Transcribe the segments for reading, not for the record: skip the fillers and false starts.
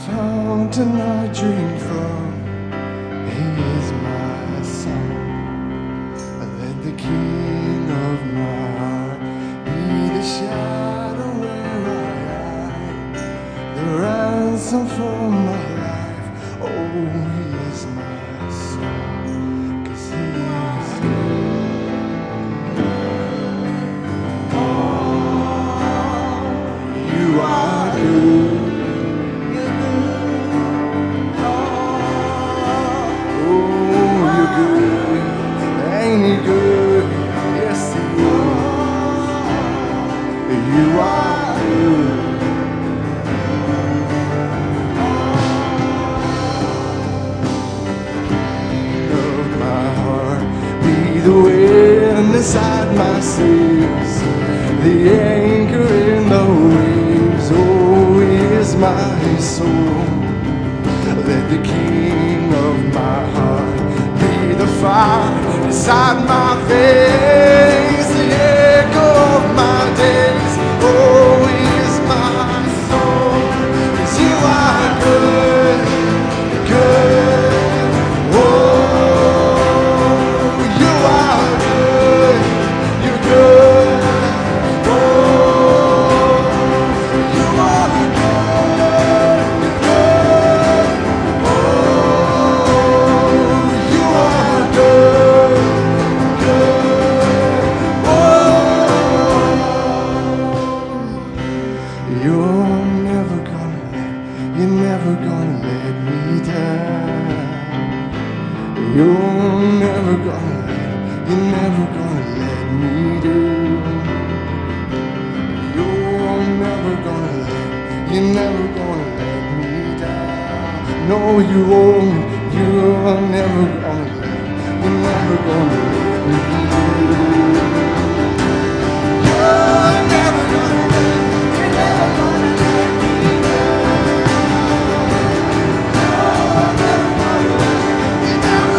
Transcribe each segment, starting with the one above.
fountain I drink from, He is my song. Let the King of my heart be the shadow where I hide, the ransom for my life. Oh, He is my song, 'cause He is good. You are good. Ain't He good? Yes, He is. You are good. Of my heart, be the wind inside my sails, the anchor in the waves. Oh, He is my soul. Let the King of my heart be the fire inside my veins, the echo of my days. Oh, He is my soul. 'Cause You are good, good. Oh, You are good, you're good. Oh, You are good, good. You are good, good. You're never gonna let me down. You're never gonna let me down. You're never gonna let me down. No, you won't. You're never gonna let me down. You're never gonna let me down. You're never gonna let me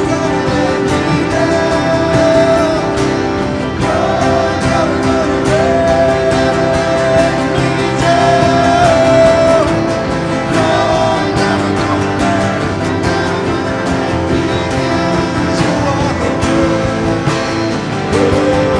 down. You're never gonna let me down. You're never gonna let me down. You are good.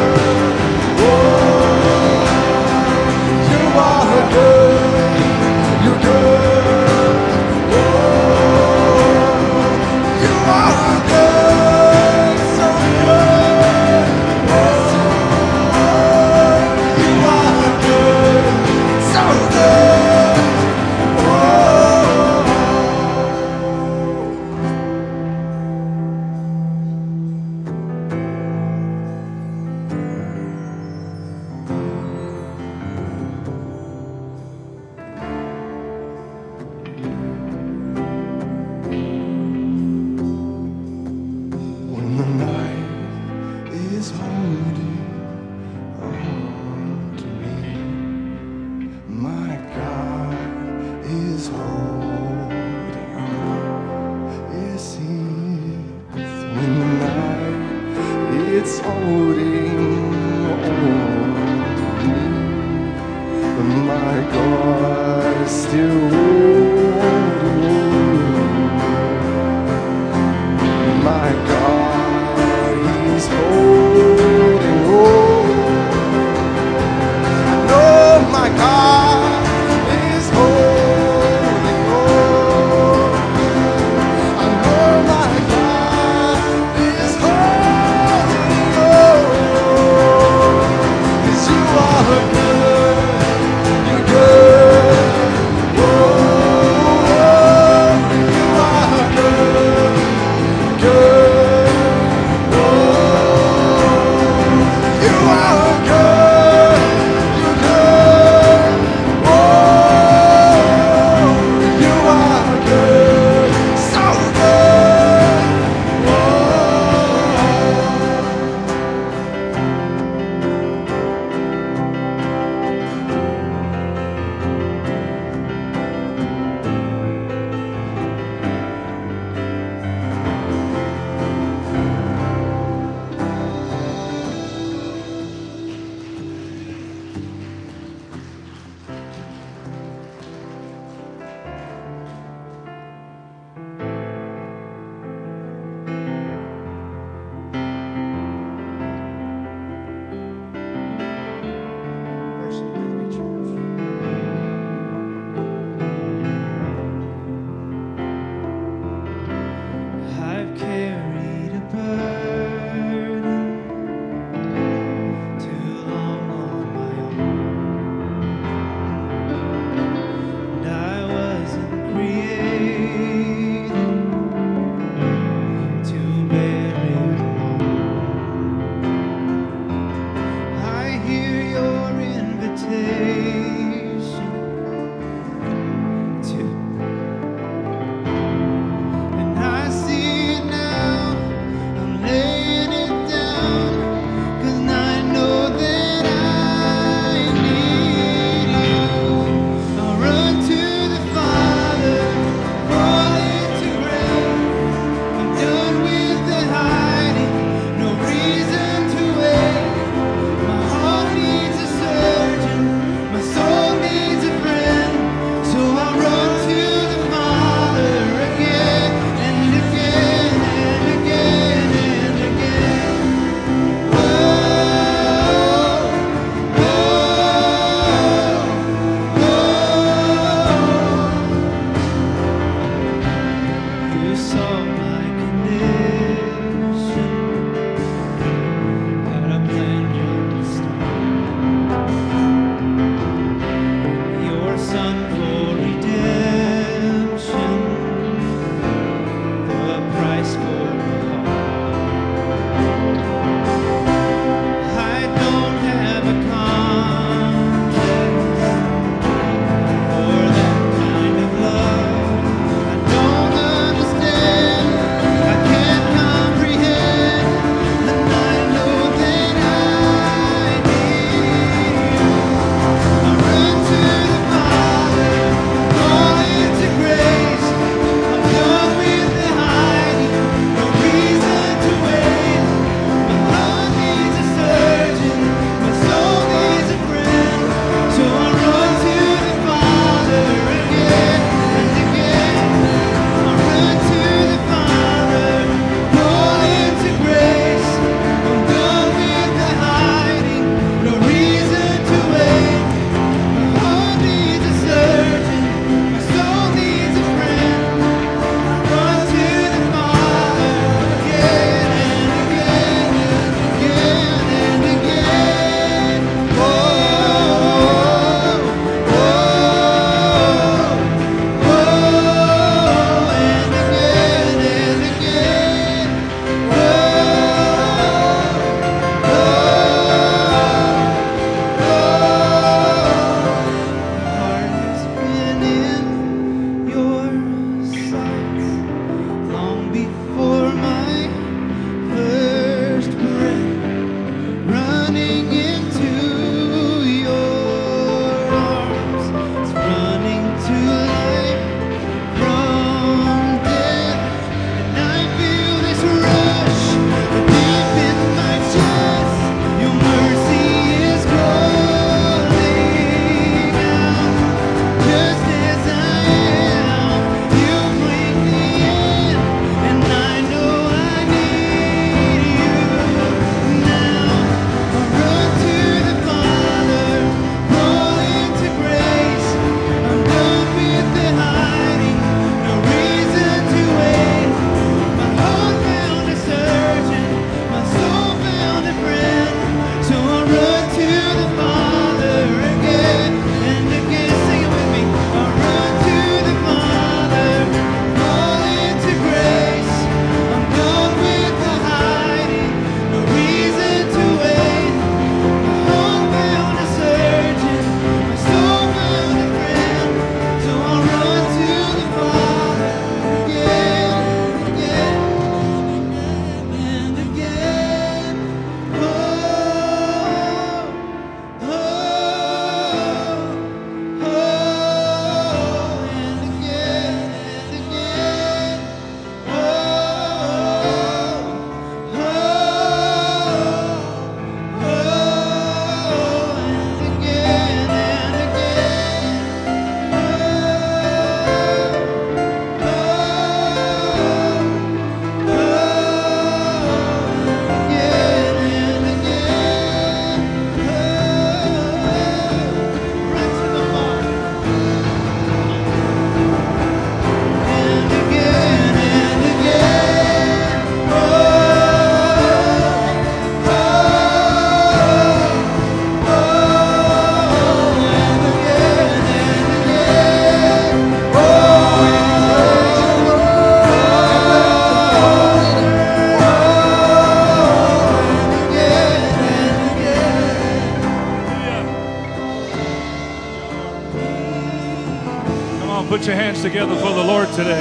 Put your hands together for the Lord today.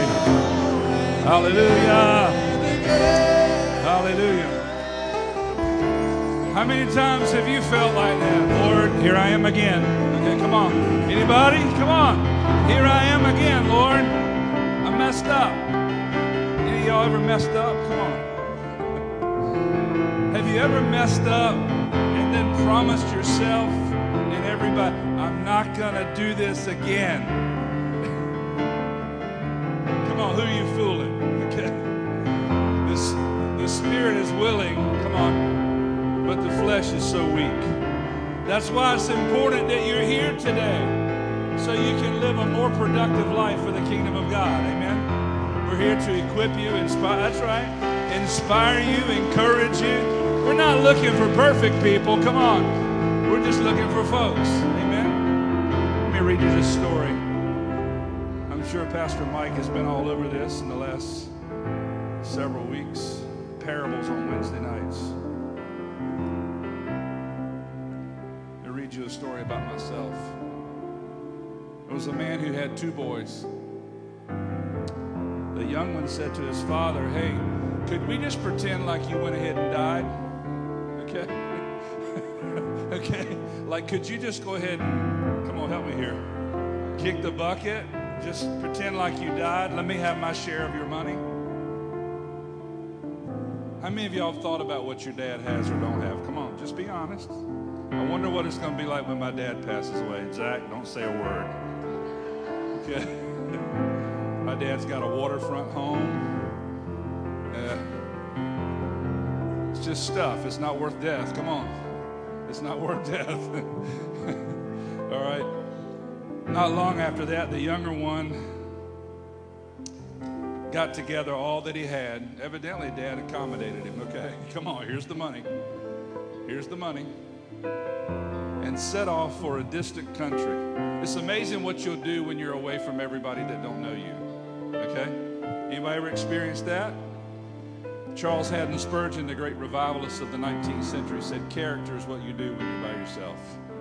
Hallelujah. Hallelujah. How many times have you felt like that? Lord, here I am again. Okay, come on. Anybody? Come on. Here I am again, Lord. I messed up. Any of y'all ever messed up? Come on. Have you ever messed up and then promised yourself and everybody, I'm not going to do this again? Come on, who are you fooling? Okay. The spirit is willing, come on, but the flesh is so weak. That's why it's important that you're here today, so you can live a more productive life for the kingdom of God. Amen. We're We're here to equip you, inspire. That's right. Inspire you, encourage you. We're not looking for perfect people. Come on. We're just looking for folks. Amen. Let me read you this story. I'm sure Pastor Mike has been all over this in the last several weeks. Parables on Wednesday nights. I'll read you a story about myself. There was a man who had 2 boys. The young one said to his father, "Hey, could we just pretend like you went ahead and died? Okay? Okay? Like, could you just go ahead and, come on, help me here. Kick the bucket. Just pretend like you died. Let me have my share of your money." How many of y'all have thought about what your dad has or don't have? Come on, just be honest. I wonder what it's going to be like when my dad passes away. Zach, don't say a word. Okay? My dad's got a waterfront home. It's just stuff. It's not worth death. Come on. It's not worth death. All right. Not long after that, the younger one got together all that he had. Evidently, Dad accommodated him. Okay, come on, here's the money. Here's the money. And set off for a distant country. It's amazing what you'll do when you're away from everybody that don't know you. Okay? Anybody ever experienced that? Charles Haddon Spurgeon, the great revivalist of the 19th century, said, "Character is what you do when you're by yourself."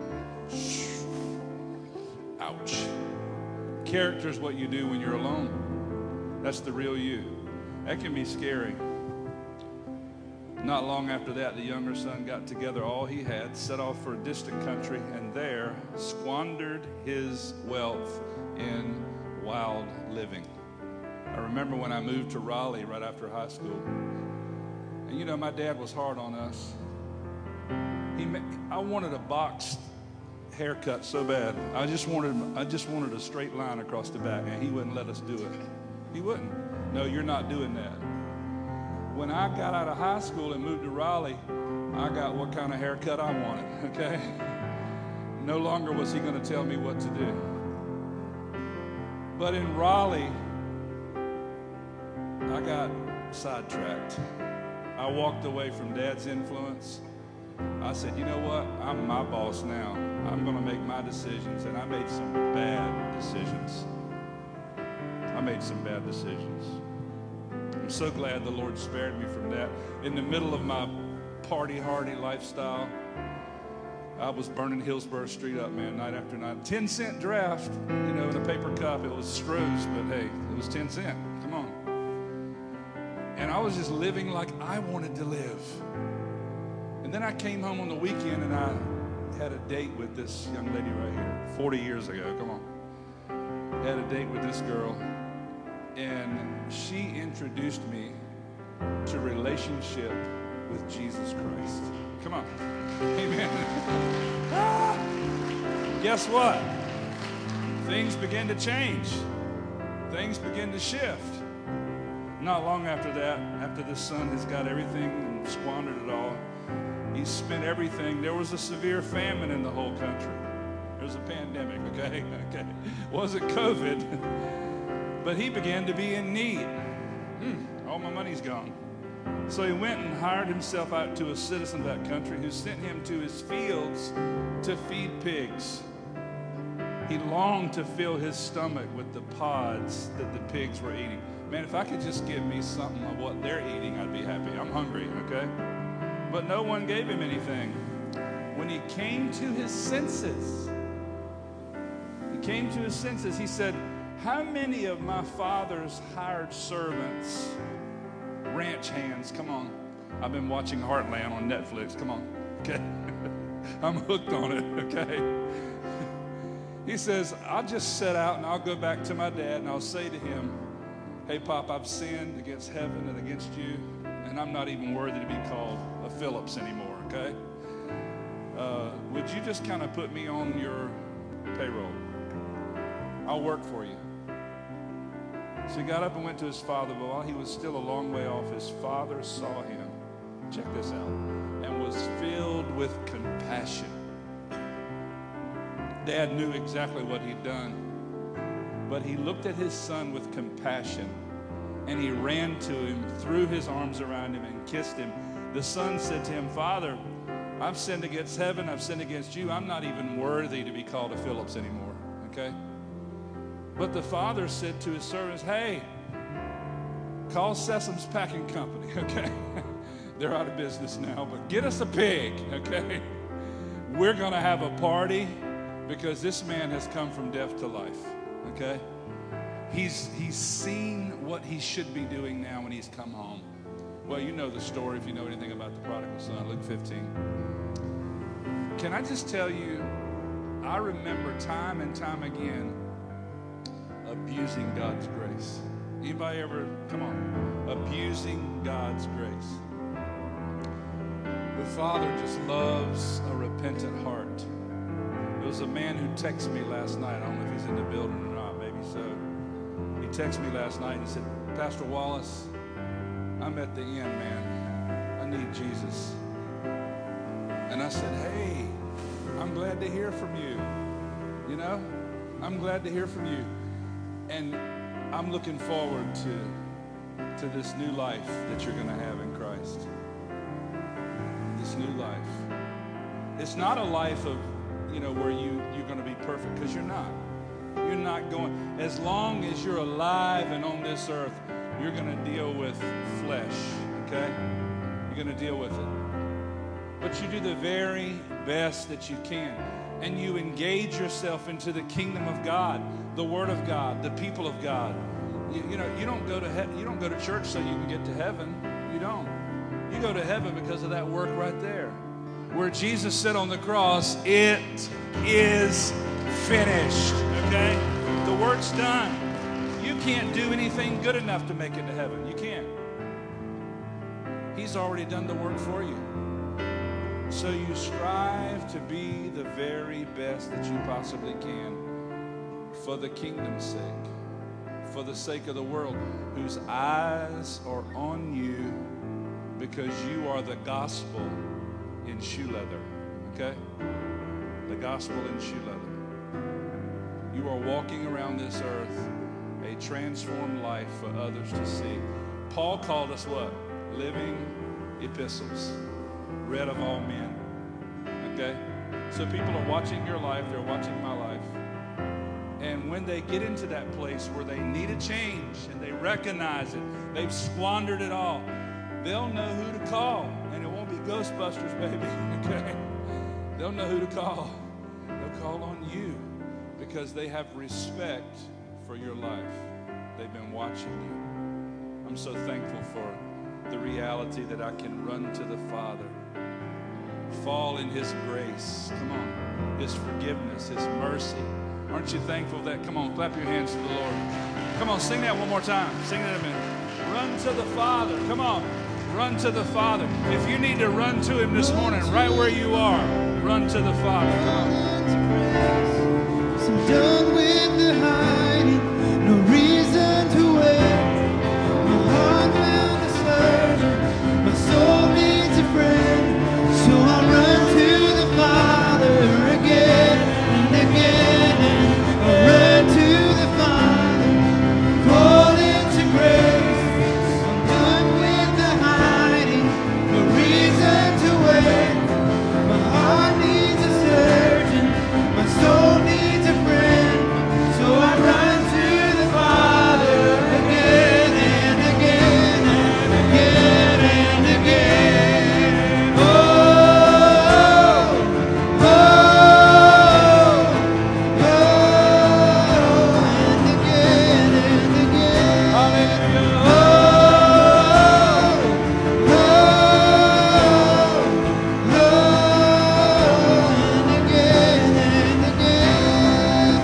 Ouch. Character is what you do when you're alone. That's the real you. That can be scary. Not long after that, the younger son got together all he had, set off for a distant country, and there squandered his wealth in wild living. I remember when I moved to Raleigh right after high school. And you know, my dad was hard on us. I wanted a boxed haircut so bad. I just wanted a straight line across the back, and he wouldn't let us do it. He wouldn't. "No, you're not doing that." When I got out of high school and moved to Raleigh, I got what kind of haircut I wanted, okay? No longer was he going to tell me what to do. But in Raleigh, I got sidetracked. I walked away from Dad's influence. I said, "You know what? I'm my boss now. I'm going to make my decisions." And I made some bad decisions. I made some bad decisions. I'm so glad the Lord spared me from that. In the middle of my party-hardy lifestyle, I was burning Hillsborough Street up, man, night after night. 10-cent draft, you know, in a paper cup. It was Stroh's, but hey, it was 10 cents. Come on. And I was just living like I wanted to live. And then I came home on the weekend and I had a date with this young lady right here, 40 years ago. Come on. Had a date with this girl. And she introduced me to relationship with Jesus Christ. Come on. Amen. Guess what? Things begin to change. Things begin to shift. Not long after that, after this son has got everything and squandered it all, he spent everything. There was a severe famine in the whole country. There was a pandemic, okay? Okay. Wasn't COVID. But he began to be in need. All my money's gone. So he went and hired himself out to a citizen of that country who sent him to his fields to feed pigs. He longed to fill his stomach with the pods that the pigs were eating. Man, if I could just give me something of what they're eating, I'd be happy. I'm hungry, okay? But no one gave him anything. When he came to his senses, he said, "How many of my father's hired servants, ranch hands," come on. I've been watching Heartland on Netflix, come on, okay? I'm hooked on it, okay? He says, "I'll just set out and I'll go back to my dad and I'll say to him, 'Hey, Pop, I've sinned against heaven and against you, and I'm not even worthy to be called a Phillips anymore,' okay? Would you just kind of put me on your payroll? I'll work for you." So he got up and went to his father, but while he was still a long way off, his father saw him, check this out, and was filled with compassion. Dad knew exactly what he'd done, but he looked at his son with compassion And he ran to him, threw his arms around him, and kissed him. The son said to him, Father, I've sinned against heaven, I've sinned against you. I'm not even worthy to be called a Phillips anymore, okay? But the father said to his servants, hey, call Sesam's Packing Company, okay? They're out of business now, but get us a pig, okay? We're going to have a party because this man has come from death to life, okay? He's seen what he should be doing now when he's come home. Well, you know the story if you know anything about the prodigal son, Luke 15. Can I just tell you, I remember time and time again abusing God's grace. Anybody ever, come on, abusing God's grace? The Father just loves a repentant heart. There was a man who texted me last night. I don't know if he's in the building or not, maybe so. He texted me last night and said, Pastor Wallace, I'm at the end, man. I need Jesus. And I said, hey, I'm glad to hear from you. You know, I'm glad to hear from you. And I'm looking forward to this new life that you're going to have in Christ. This new life. It's not a life of, you know, where you're going to be perfect, because you're not. You're not going. As long as you're alive and on this earth, you're going to deal with flesh, okay? You're going to deal with it. But you do the very best that you can. And you engage yourself into the kingdom of God, the Word of God, the people of God. You know, you don't go to church so you can get to heaven. You don't. You go to heaven because of that work right there. Where Jesus said on the cross, it is finished. Okay? The work's done. You can't do anything good enough to make it to heaven. You can't. He's already done the work for you. So you strive to be the very best that you possibly can for the kingdom's sake, for the sake of the world, whose eyes are on you because you are the gospel in shoe leather, okay? The gospel in shoe leather. You are walking around this earth a transformed life for others to see. Paul called us what? Living epistles, read of all men, okay? So people are watching your life, they're watching my life. And when they get into that place where they need a change and they recognize it, they've squandered it all, they'll know who to call. And it won't be Ghostbusters, baby, okay? They'll know who to call. They'll call on you because they have respect for your life. They've been watching you. I'm so thankful for the reality that I can run to the Father, fall in His grace, come on, His forgiveness, His mercy. Aren't you thankful for that? Come on, clap your hands to the Lord. Come on, sing that one more time. Sing that a minute. Run to the Father. Come on, run to the Father. If you need to run to Him this morning, right where you are, run to the Father. Come on. I'm done with the hiding, no reason to wait. My heart found a surgeon, my soul needs a friend. So I run to the Father again and again. I run to the Father, call into grace. I'm done with the hiding, no reason to wait. My heart needs a surgeon, my soul needs a friend. So I run to the Father again and again and again and again. Oh, oh, oh, and again and again. Hallelujah. Oh, oh, and again and again.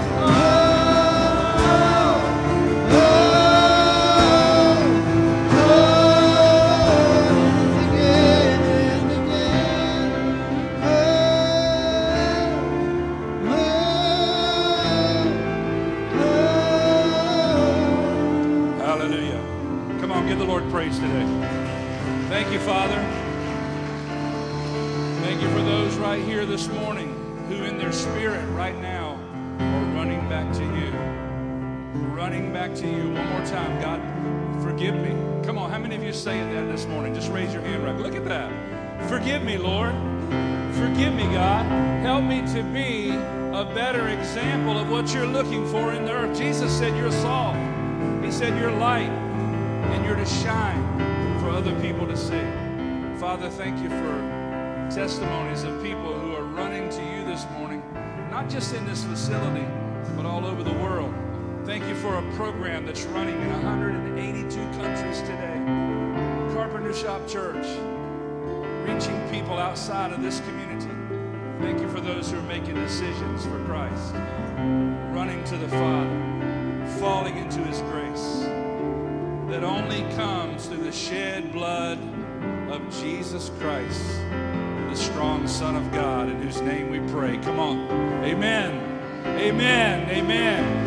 Hallelujah. Come on, give the Lord praise today. Thank you, Father. Thank you for those right here this morning who in their spirit right now are running back to you. Running back to you. One more time. God, forgive forgive me. Come on, how many of you are saying that this morning? Just raise your hand right. Look at that. Forgive me, Lord. Forgive me, God. Help me to be a better example of what you're looking for in the earth. Jesus said you're salt. He said you're light, and you're to shine for other people to see. Father, thank you for testimonies of people who are running to you this morning, not just in this facility, but all over the world. Thank you for a program that's running in 182 countries today. Carpenter Shop Church, reaching people outside of this community. Thank you for those who are making decisions for Christ, running to the Father, falling into his grace that only comes through the shed blood of Jesus Christ, the strong Son of God, in whose name we pray. Come on. Amen. Amen. Amen.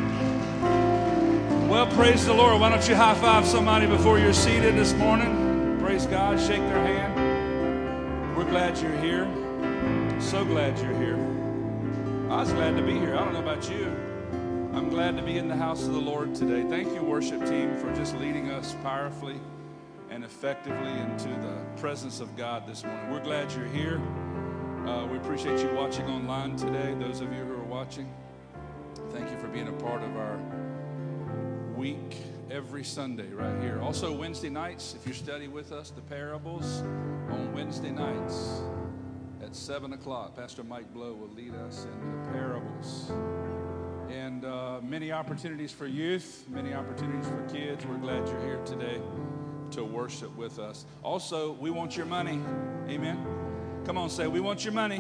Well, praise the Lord. Why don't you high five somebody before you're seated this morning? Praise God. Shake their hand. We're glad you're here. So glad you're here. I was glad to be here. I don't know about you. I'm glad to be in the house of the Lord today. Thank you, worship team, for just leading us powerfully and effectively into the presence of God this morning. We're glad you're here. We appreciate you watching online today. Those of you who are watching, thank you for being a part of our week every Sunday right here. Also Wednesday nights, if you study with us, the parables on Wednesday nights at 7 o'clock. Pastor Mike Blow will lead us in the parables. And many opportunities for youth, many opportunities for kids. We're glad you're here today to worship with us. Also, we want your money. Amen. Come on, say, we want your money.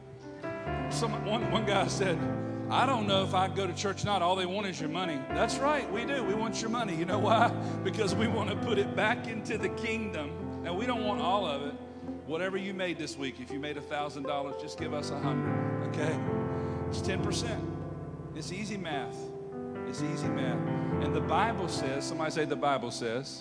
One guy said, I don't know if I go to church or not. All they want is your money. That's right, we do. We want your money. You know why? Because we want to put it back into the kingdom. Now, we don't want all of it. Whatever you made this week, if you made $1,000, just give us 100, okay? It's 10%. It's easy math. It's easy math. And the Bible says, somebody say the Bible says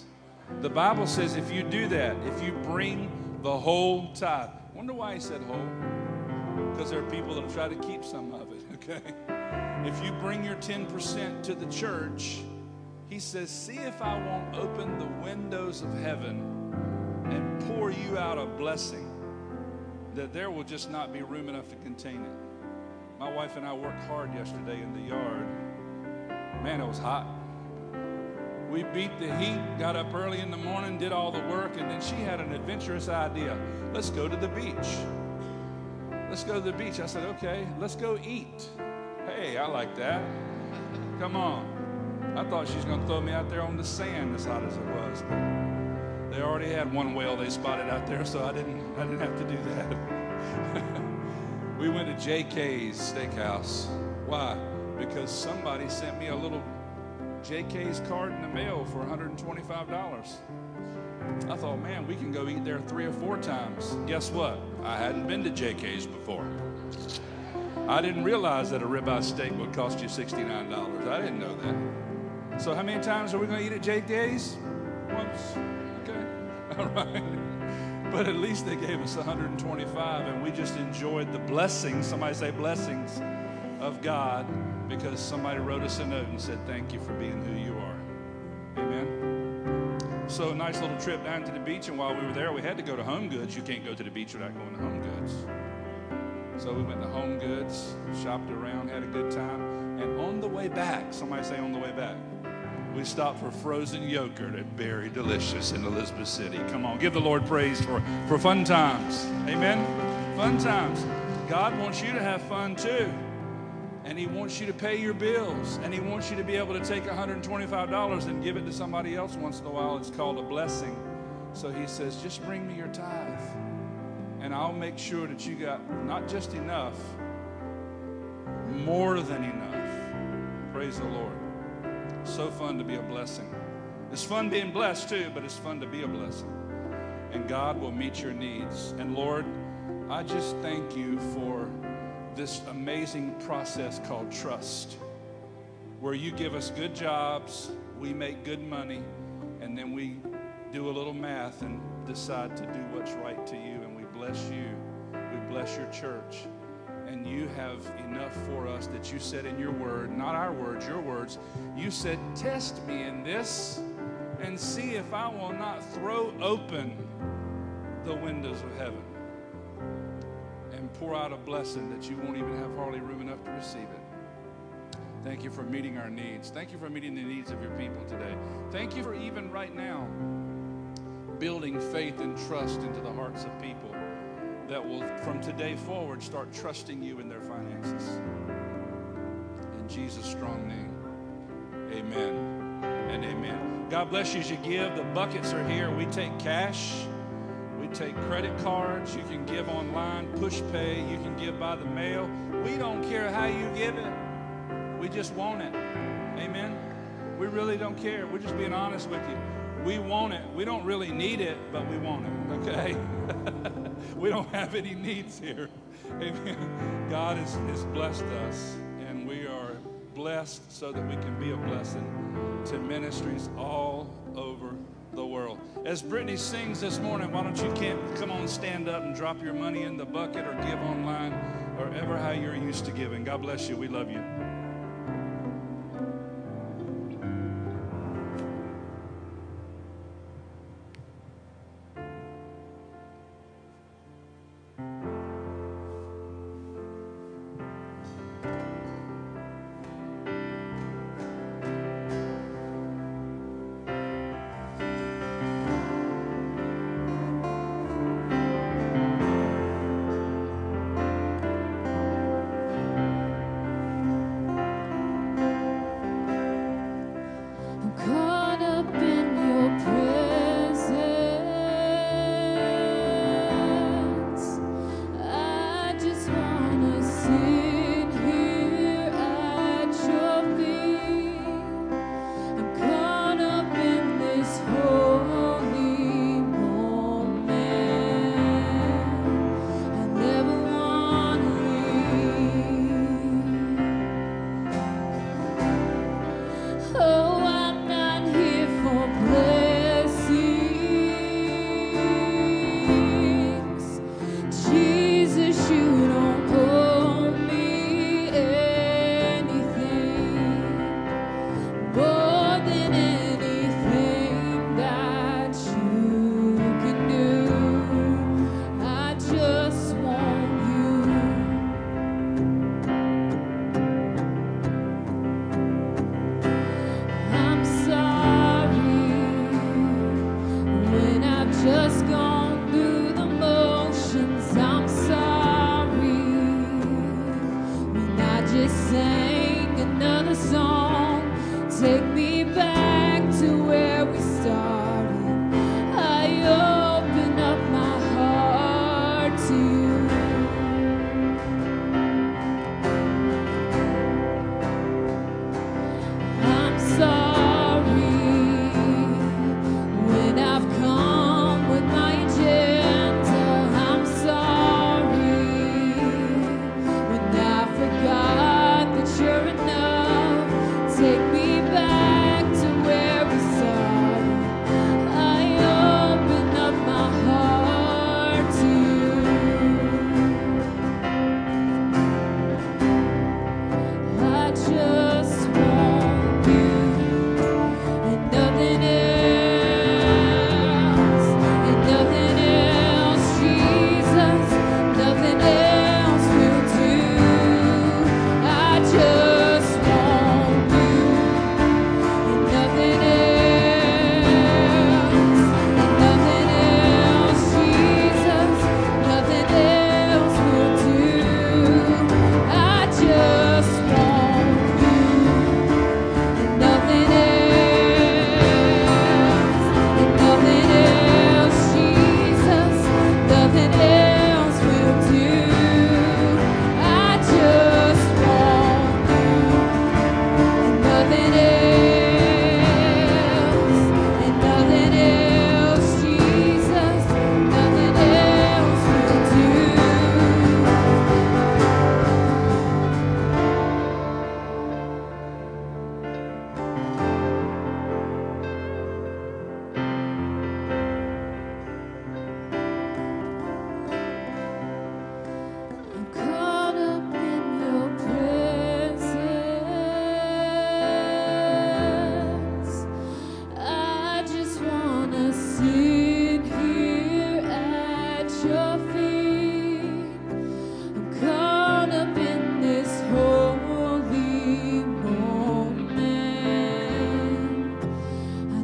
if you do that, if you bring the whole tithe. Wonder why he said whole? Because there are people that will try to keep some of it, okay? If you bring your 10% to the church, he says, see if I won't open the windows of heaven and pour you out a blessing that there will just not be room enough to contain it. My wife and I worked hard yesterday in the yard. Man, it was hot. We beat the heat, got up early in the morning, did all the work, and then she had an adventurous idea. Let's go to the beach. Let's go to the beach. I said, okay, let's go eat. Hey, I like that. Come on. I thought she was going to throw me out there on the sand as hot as it was, but they already had one whale they spotted out there, so I didn't have to do that. We went to JK's Steakhouse. Why? Because somebody sent me a little JK's card in the mail for $125. I thought, man, we can go eat there 3 or 4 times. Guess what? I hadn't been to JK's before. I didn't realize that a ribeye steak would cost you $69. I didn't know that. So how many times are we going to eat at JK's? Once. Okay. All right. But at least they gave us $125, and we just enjoyed the blessings, somebody say blessings, of God, because somebody wrote us a note and said, thank you for being who you are. Amen. So a nice little trip down to the beach, and while we were there, we had to go to Home Goods. You can't go to the beach without going to Home Goods. So we went to Home Goods, shopped around, had a good time, and on the way back, somebody say on the way back, we stopped for frozen yogurt at Berry Delicious in Elizabeth City. Come on, give the Lord praise for fun times. Amen? Fun times. God wants you to have fun too. And he wants you to pay your bills. And he wants you to be able to take $125 and give it to somebody else once in a while. It's called a blessing. So he says, just bring me your tithe. And I'll make sure that you got not just enough, more than enough. Praise the Lord. So fun to be a blessing. It's fun being blessed too, but it's fun to be a blessing. And God will meet your needs. And Lord, I just thank you for this amazing process called trust, where you give us good jobs, we make good money, and then we do a little math and decide to do what's right to you. And we bless you. We bless your church. And you have enough for us that you said in your word, not our words, your words. You said, test me in this and and see if I will not throw open the windows of heaven and pour out a blessing that you won't even have hardly room enough to receive it. Thank you for meeting our needs. Thank you for meeting the needs of your people today. Thank you for even right now building faith and trust into the hearts of people that will, from today forward, start trusting you in their finances. In Jesus' strong name, amen and amen. God bless you as you give. The buckets are here. We take cash. We take credit cards. You can give online, push pay. You can give by the mail. We don't care how you give it. We just want it. Amen. We really don't care. We're just being honest with you. We want it. We don't really need it, but we want it. Okay? We don't have any needs here. Amen. God has blessed us, and we are blessed so that we can be a blessing to ministries all over the world. As Brittany sings this morning, why don't you come on, stand up and drop your money in the bucket or give online or ever how you're used to giving. God bless you. We love you.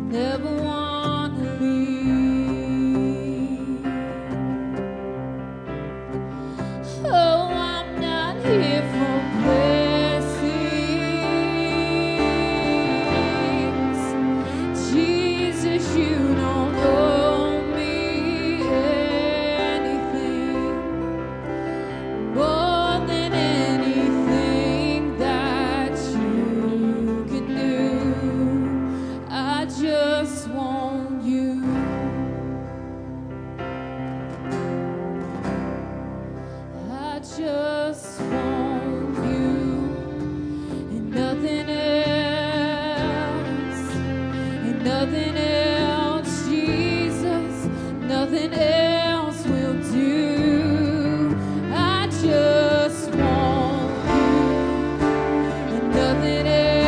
never wanna leave. Oh, I'm not here for blessings. Jesus, you don't owe me anything more than anything that you can do. I just want you. I just want you and nothing else, and nothing else, Jesus, nothing else will do. I just want you and nothing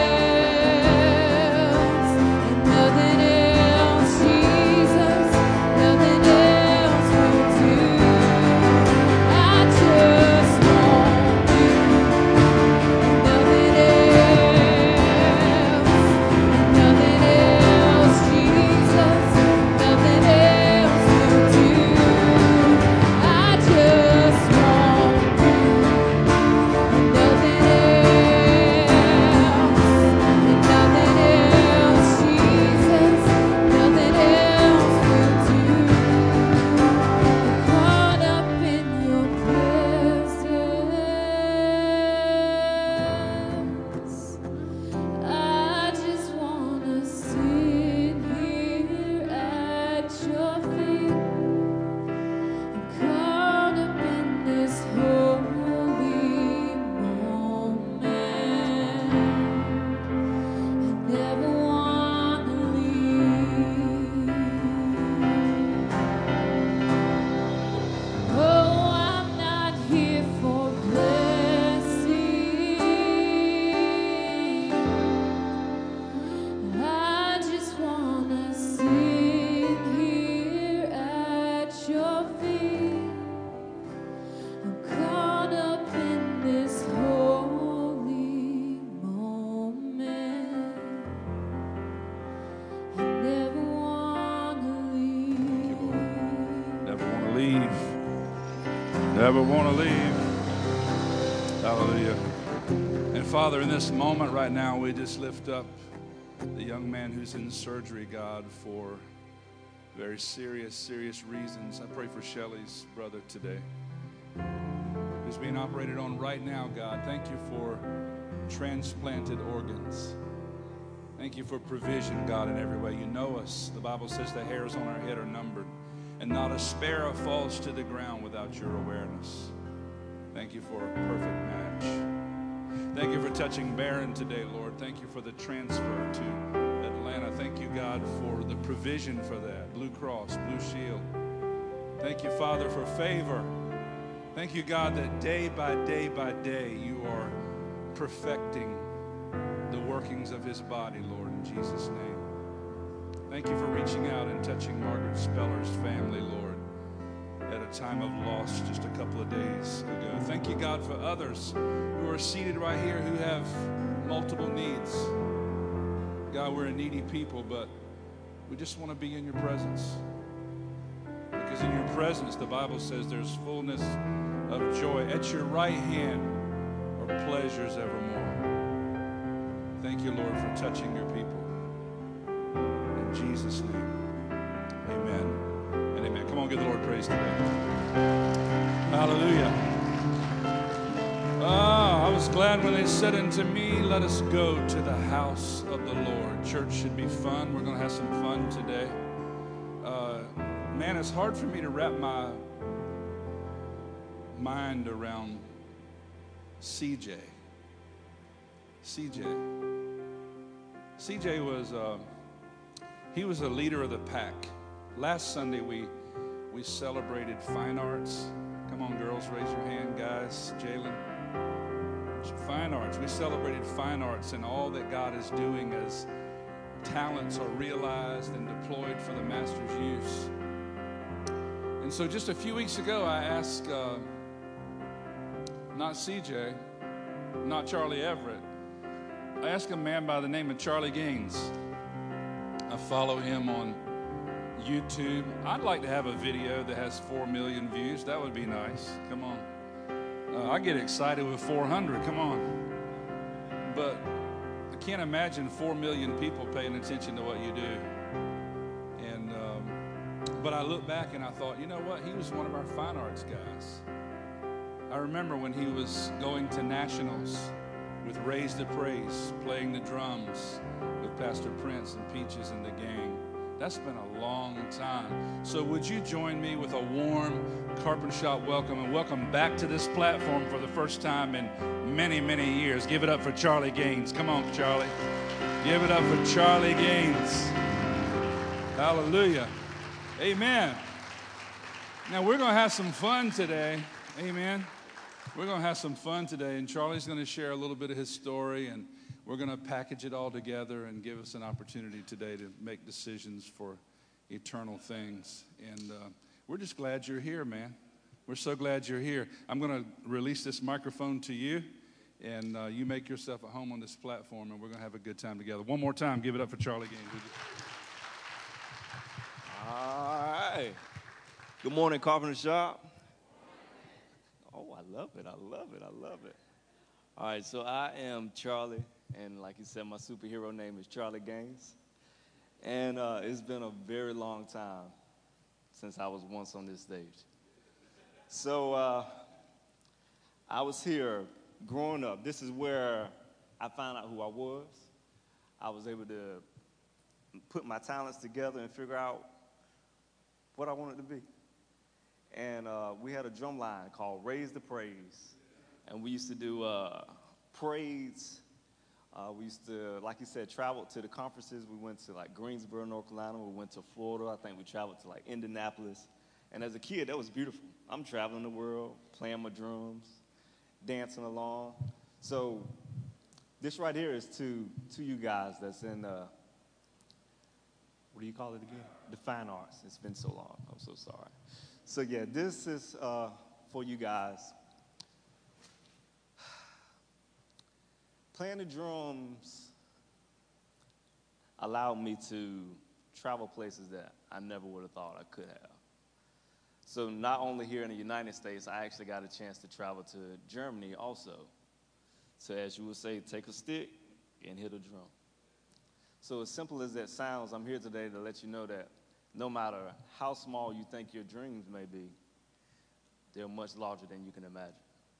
else, and nothing else, Jesus, nothing else will do. I just want you and nothing else, and nothing else, Jesus, nothing else will do. I just want you and nothing else, and nothing else, Jesus, nothing else will do. Caught up in your presence, I just wanna sit here at your feet. I'm caught up in this holy moment. I never wanna leave. Oh, I'm not here for blessing. I just wanna sit here at your feet. I'm caught up in this holy moment. I never wanna leave. Never want to leave. Never want to leave. Hallelujah. And Father, in this moment right now, we just lift up the young man who's in surgery, God, for very serious reasons. I pray for Shelley's brother today, who's being operated on right now, God. Thank you for transplanted organs. Thank you for provision, God, in every way. You know us. The Bible says the hairs on our head are numbered, and not a sparrow falls to the ground without your awareness. Thank you for a perfect match. Thank you for touching Barron today, Lord. Thank you for the transfer to Atlanta. Thank you, God, for the provision for that. Blue Cross, Blue Shield. Thank you, Father, for favor. Thank you, God, that day by day by day you are perfecting the workings of his body, Lord, in Jesus' name. Thank you for reaching out and touching Margaret Speller's family, Lord, at a time of loss just a couple of days ago. Thank you, God, for others who are seated right here who have multiple needs. God, we're a needy people, but we just want to be in your presence. Because in your presence, the Bible says there's fullness of joy. At your right hand are pleasures evermore. Thank you, Lord, for touching your people. In Jesus' name, amen and amen. Come on, give the Lord praise today. Hallelujah. I was glad when they said unto me, let us go to the house of the Lord. Church should be fun. We're going to have some fun today. Man, it's hard for me to wrap my mind around CJ. CJ was he was a leader of the pack. Last Sunday we celebrated fine arts. Come on, girls, raise your hand, guys. Jalen. Fine arts. We celebrated fine arts and all that God is doing as talents are realized and deployed for the Master's use. And so just a few weeks ago, I asked, not CJ, not Charlie Everett, I asked a man by the name of Charlie Gaines. I follow him on YouTube. I'd like to have a video that has 4 million views. That would be nice. Come on. I get excited with 400. Come on. But I can't imagine 4 million people paying attention to what you do. And but I look back and I thought, you know what? He was one of our fine arts guys. I remember when he was going to nationals with Raise the Praise, playing the drums with Pastor Prince and Peaches and the gang. That's been a long time. So would you join me with a warm Carpenter Shop welcome and welcome back to this platform for the first time in many, many years. Give it up for Charlie Gaines. Come on, Charlie. Give it up for Charlie Gaines. Hallelujah. Amen. Now we're going to have some fun today. Amen. We're going to have some fun today, and Charlie's going to share a little bit of his story, and we're going to package it all together and give us an opportunity today to make decisions for eternal things. And we're just glad you're here, man. We're so glad you're here. I'm going to release this microphone to you, and you make yourself at home on this platform, and we're going to have a good time together. One more time, give it up for Charlie Gaines, would you? All right. Good morning, Carpenter Shop. Oh, I love it. I love it. I love it. All right, so I am Charlie, and like you said, my superhero name is Charlie Gaines. And it's been a very long time since I was once on this stage. So I was here growing up. This is where I found out who I was. I was able to put my talents together and figure out what I wanted to be. And we had a drum line called Raise the Praise. And we used to do parades. We used to, like you said, travel to the conferences. We went to like Greensboro, North Carolina. We went to Florida. I think we traveled to like Indianapolis. And as a kid, that was beautiful. I'm traveling the world, playing my drums, dancing along. So this right here is to you guys that's in, what do you call it again? The fine arts. It's been so long. I'm so sorry. So yeah, this is for you guys. Playing the drums allowed me to travel places that I never would have thought I could have. So not only here in the United States, I actually got a chance to travel to Germany also. So as you would say, take a stick and hit a drum. So as simple as that sounds, I'm here today to let you know that no matter how small you think your dreams may be, they're much larger than you can imagine.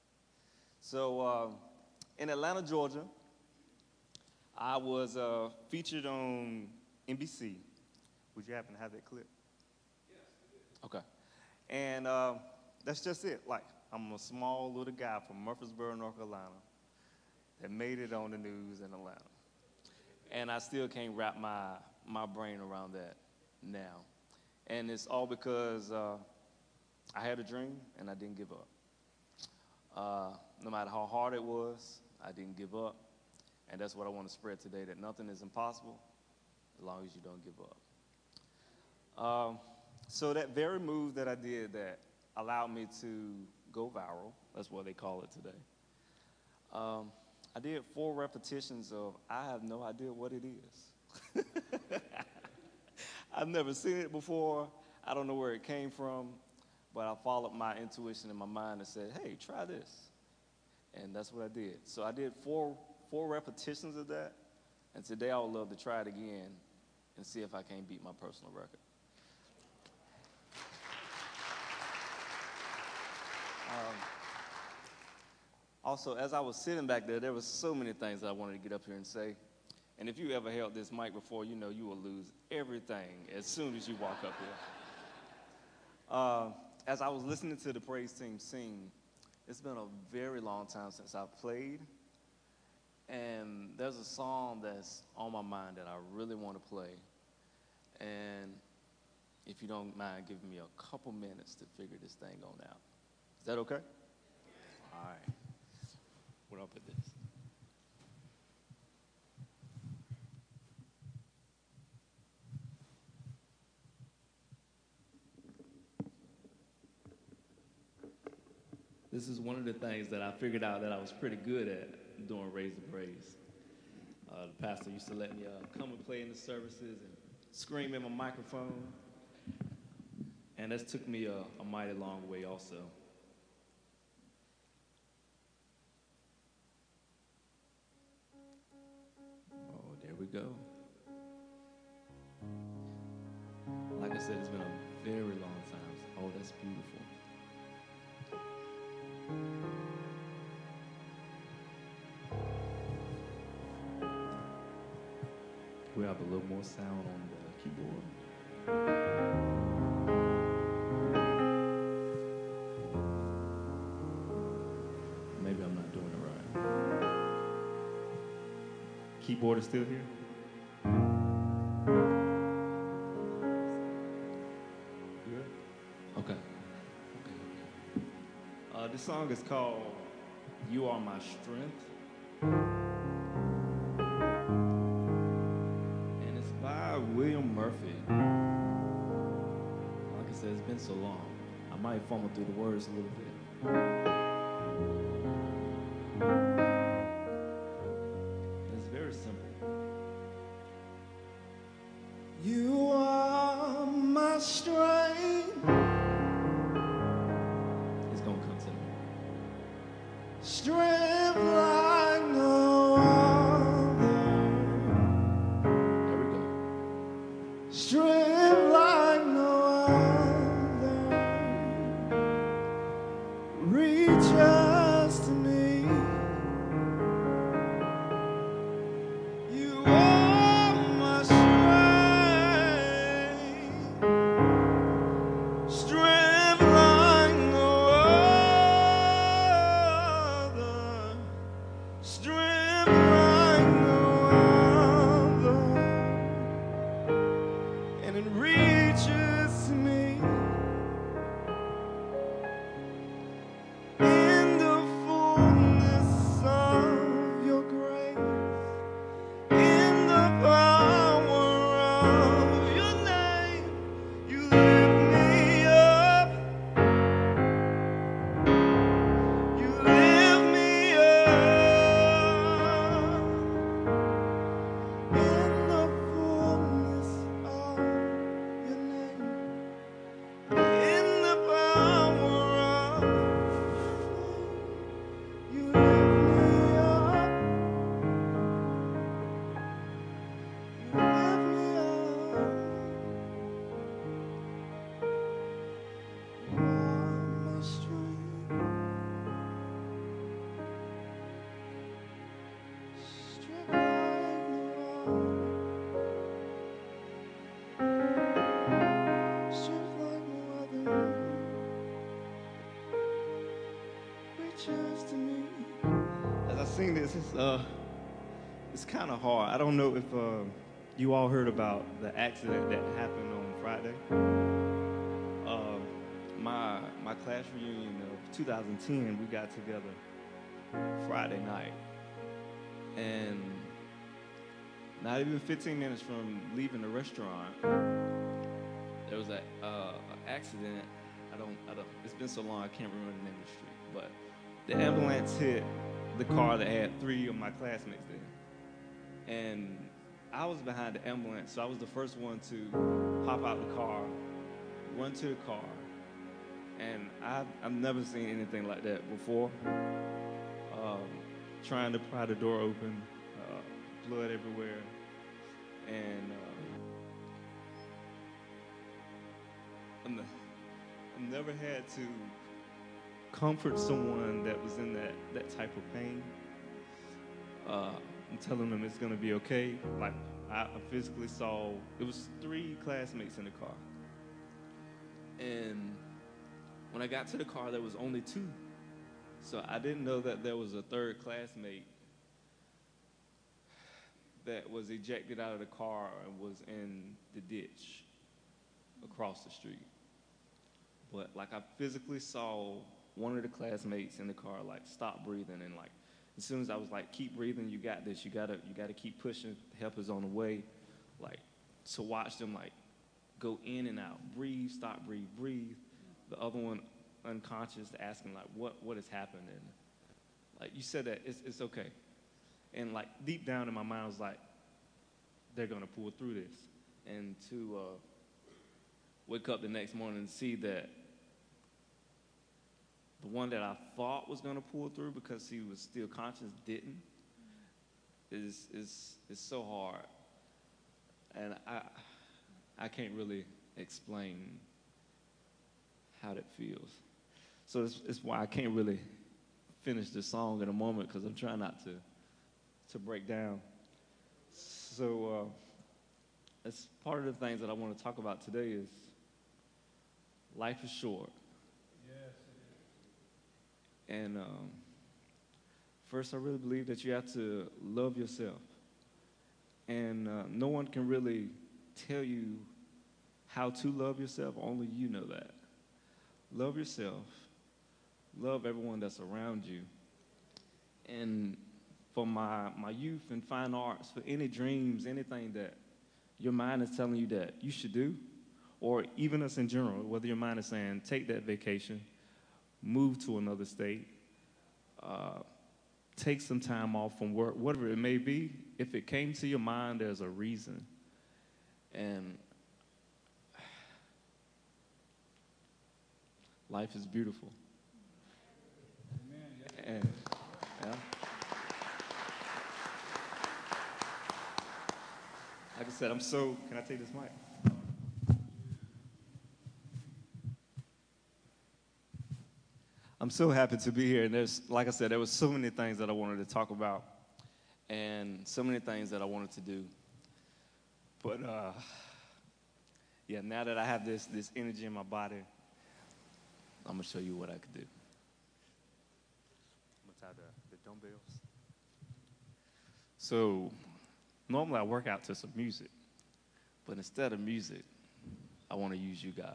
So in Atlanta, Georgia, I was featured on NBC. Would you happen to have that clip? Yes, I did. Okay. And that's just it. Like, I'm a small little guy from Murfreesboro, North Carolina that made it on the news in Atlanta. And I still can't wrap my brain around that now. And it's all because I had a dream and I didn't give up. No matter how hard it was, I didn't give up. And that's what I want to spread today, that nothing is impossible as long as you don't give up. So that very move that I did that allowed me to go viral, that's what they call it today. I did 4 repetitions of I have no idea what it is. I've never seen it before. I don't know where it came from, but I followed my intuition in my mind and said, hey, try this. And that's what I did. So I did 4 repetitions of that, and today I would love to try it again and see if I can't beat my personal record. Also, as I was sitting back there were so many things I wanted to get up here and say. And if you ever held this mic before, you know you will lose everything as soon as you walk up here. As I was listening to the praise team sing, it's been a very long time since I've played. And there's a song that's on my mind that I really want to play. And if you don't mind giving me a couple minutes to figure this thing on out. Is that okay? All right. Where do I put this? This is one of the things that I figured out that I was pretty good at doing Raise the Praise. The pastor used to let me come and play in the services, and scream in my microphone. And that's took me a mighty long way also. Oh, there we go. Like I said, it's been a very long time. Oh, that's beautiful. We have a little more sound on the keyboard. Maybe I'm not doing it right. Keyboard is still here? Good? Okay. This song is called You Are My Strength. And it's by William Murphy. Like I said, it's been so long. I might fumble through the words a little bit. It's very simple. You are my strength. It's gonna come to me. Strength like no other. There we go. Strength like no other. Reaches to me. You are my strength. Strength like no other. Strength like no other. And it reaches to me. In the fullness of your grace. In the power of your name, you lift me up. You lift me up. In the fullness of your name, in the power of you lift me up. You lift me up. You are my strength. Strength like no other. Strength like no other. Reaches to me. As I sing this, it's kind of hard. I don't know if you all heard about the accident that happened on Friday. My class reunion of 2010, we got together Friday night, and not even 15 minutes from leaving the restaurant, there was an accident. I don't. It's been so long, I can't remember the name of the street, but the ambulance hit the car that had 3 of my classmates in. And I was behind the ambulance, so I was the first one to hop out the car, run to the car, and I've never seen anything like that before. Trying to pry the door open, blood everywhere, and I've never had to comfort someone that was in that type of pain. I'm telling them it's gonna be okay. Like I physically saw, it was 3 classmates in the car. And when I got to the car, there was only 2. So I didn't know that there was a 3rd classmate that was ejected out of the car and was in the ditch across the street. But like I physically saw one of the classmates in the car like stop breathing, and like as soon as I was like, keep breathing, you got this, you gotta keep pushing, help is on the way. Like to watch them like go in and out, breathe, stop, breathe, breathe. The other one unconscious, asking like what has happened, and like you said that it's okay. And like deep down in my mind I was like, they're gonna pull through this. and to wake up the next morning and see that the one that I thought was going to pull through because he was still conscious didn't is so hard. And I can't really explain how that feels. So it's why I can't really finish the song in a moment, because I'm trying not to break down. So that's part of the things that I want to talk about today is life is short. Yes, it is. And first, I really believe that you have to love yourself. And no one can really tell you how to love yourself, only you know that. Love yourself. Love everyone that's around you. And for my youth and fine arts, for any dreams, anything that your mind is telling you that you should do, or even us in general, whether your mind is saying, take that vacation, move to another state, take some time off from work, whatever it may be, if it came to your mind, there's a reason. And life is beautiful. Amen. Yes. And, yeah. Like I said, can I take this mic? I'm so happy to be here. And like I said, there was so many things that I wanted to talk about and so many things that I wanted to do. But, yeah, now that I have this energy in my body, I'm going to show you what I could do. I'm going to tie the dumbbells. So normally I work out to some music, but instead of music, I want to use you guys.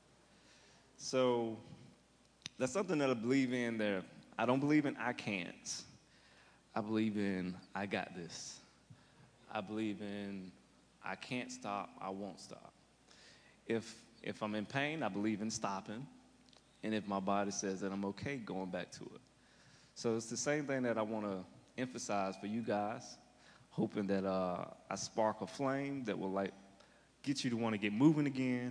So that's something that I believe in there. I don't believe in I can't. I believe in I got this. I believe in I can't stop, I won't stop. If I'm in pain, I believe in stopping. And if my body says that I'm okay, going back to it. So it's the same thing that I want to emphasize for you guys, hoping that I spark a flame that will like get you to want to get moving again.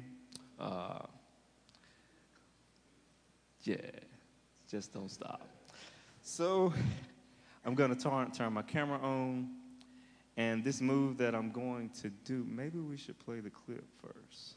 Yeah, just don't stop. So I'm going to turn my camera on, and this move that I'm going to do, maybe we should play the clip first.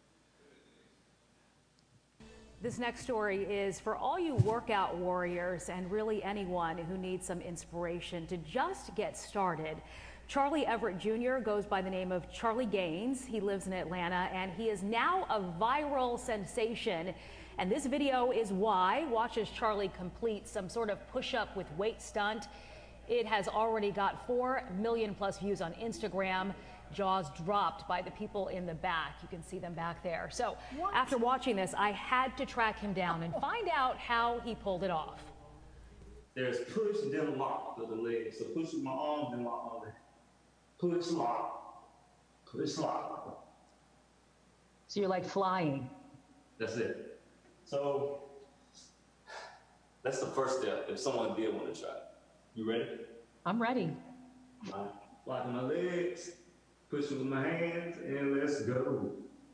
This next story is for all you workout warriors and really anyone who needs some inspiration to just get started. Charlie Everett Jr. goes by the name of Charlie Gaines. He lives in Atlanta, and he is now a viral sensation. And this video is why. Watch as Charlie complete some sort of push-up with weight stunt. It has already got 4 million plus views on Instagram. Jaws dropped by the people in the back. You can see them back there. So after watching this, I had to track him down and find out how he pulled it off. There's push, then lock of the leg. So push with my arm, then lock my leg. Push, lock. Push, lock. So you're like flying. That's it. So that's the first step if someone did want to try it. You ready? I'm ready. All right. Locking my legs. Push with my hands, and let's go.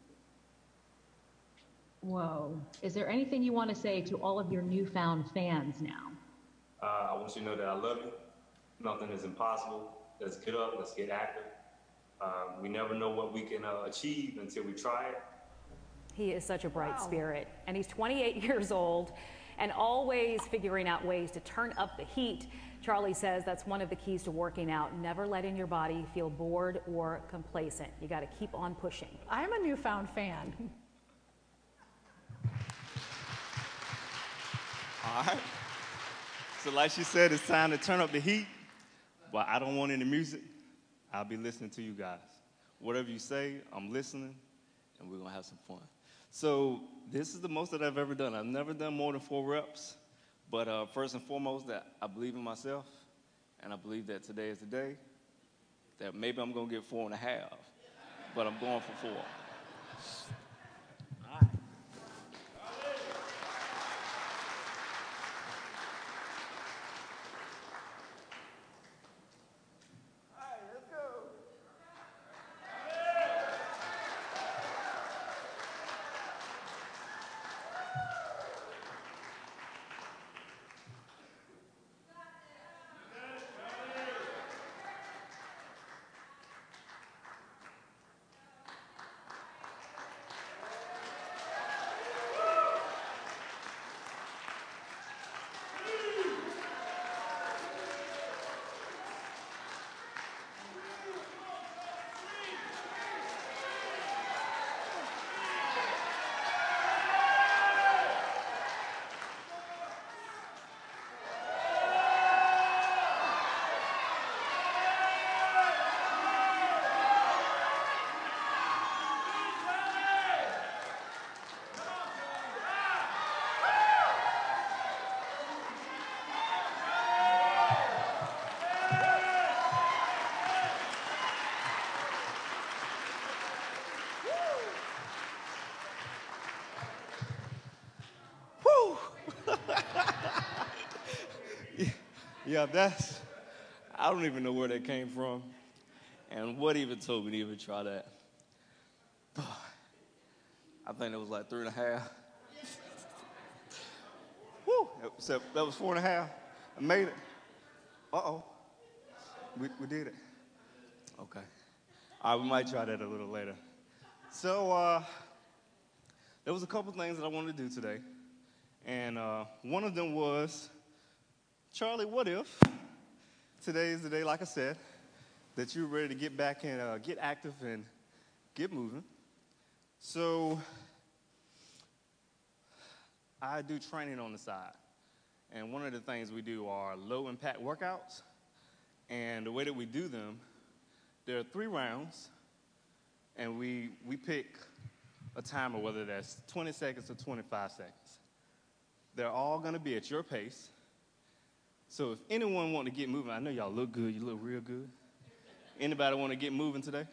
Whoa. Is there anything you want to say to all of your newfound fans now? I want you to know that I love you. Nothing is impossible. Let's get up. Let's get active. We never know what we can achieve until we try it. He is such a bright spirit, and he's 28 years old and always figuring out ways to turn up the heat. Charlie says that's one of the keys to working out. Never letting your body feel bored or complacent. You got to keep on pushing. I'm a newfound fan. All right. So like she said, it's time to turn up the heat. But I don't want any music. I'll be listening to you guys. Whatever you say, I'm listening, and we're going to have some fun. So this is the most that I've ever done. I've never done more than 4 reps. But first and foremost, that I believe in myself, and I believe that today is the day that maybe I'm going to get 4.5, but I'm going for 4. All right. All right, let's go. Yeah, I don't even know where that came from. And what even told me to even try that? I think it was like 3.5. Woo! So that was 4.5. I made it. Uh-oh. We did it. Okay. All right, we might try that a little later. So there was a couple things that I wanted to do today. And one of them was, Charlie, what if today is the day, like I said, that you're ready to get back and get active and get moving. So I do training on the side. And one of the things we do are low-impact workouts. And the way that we do them, there are 3 rounds, and we pick a timer, whether that's 20 seconds or 25 seconds. They're all going to be at your pace. So if anyone want to get moving, I know y'all look good. You look real good. Anybody want to get moving today?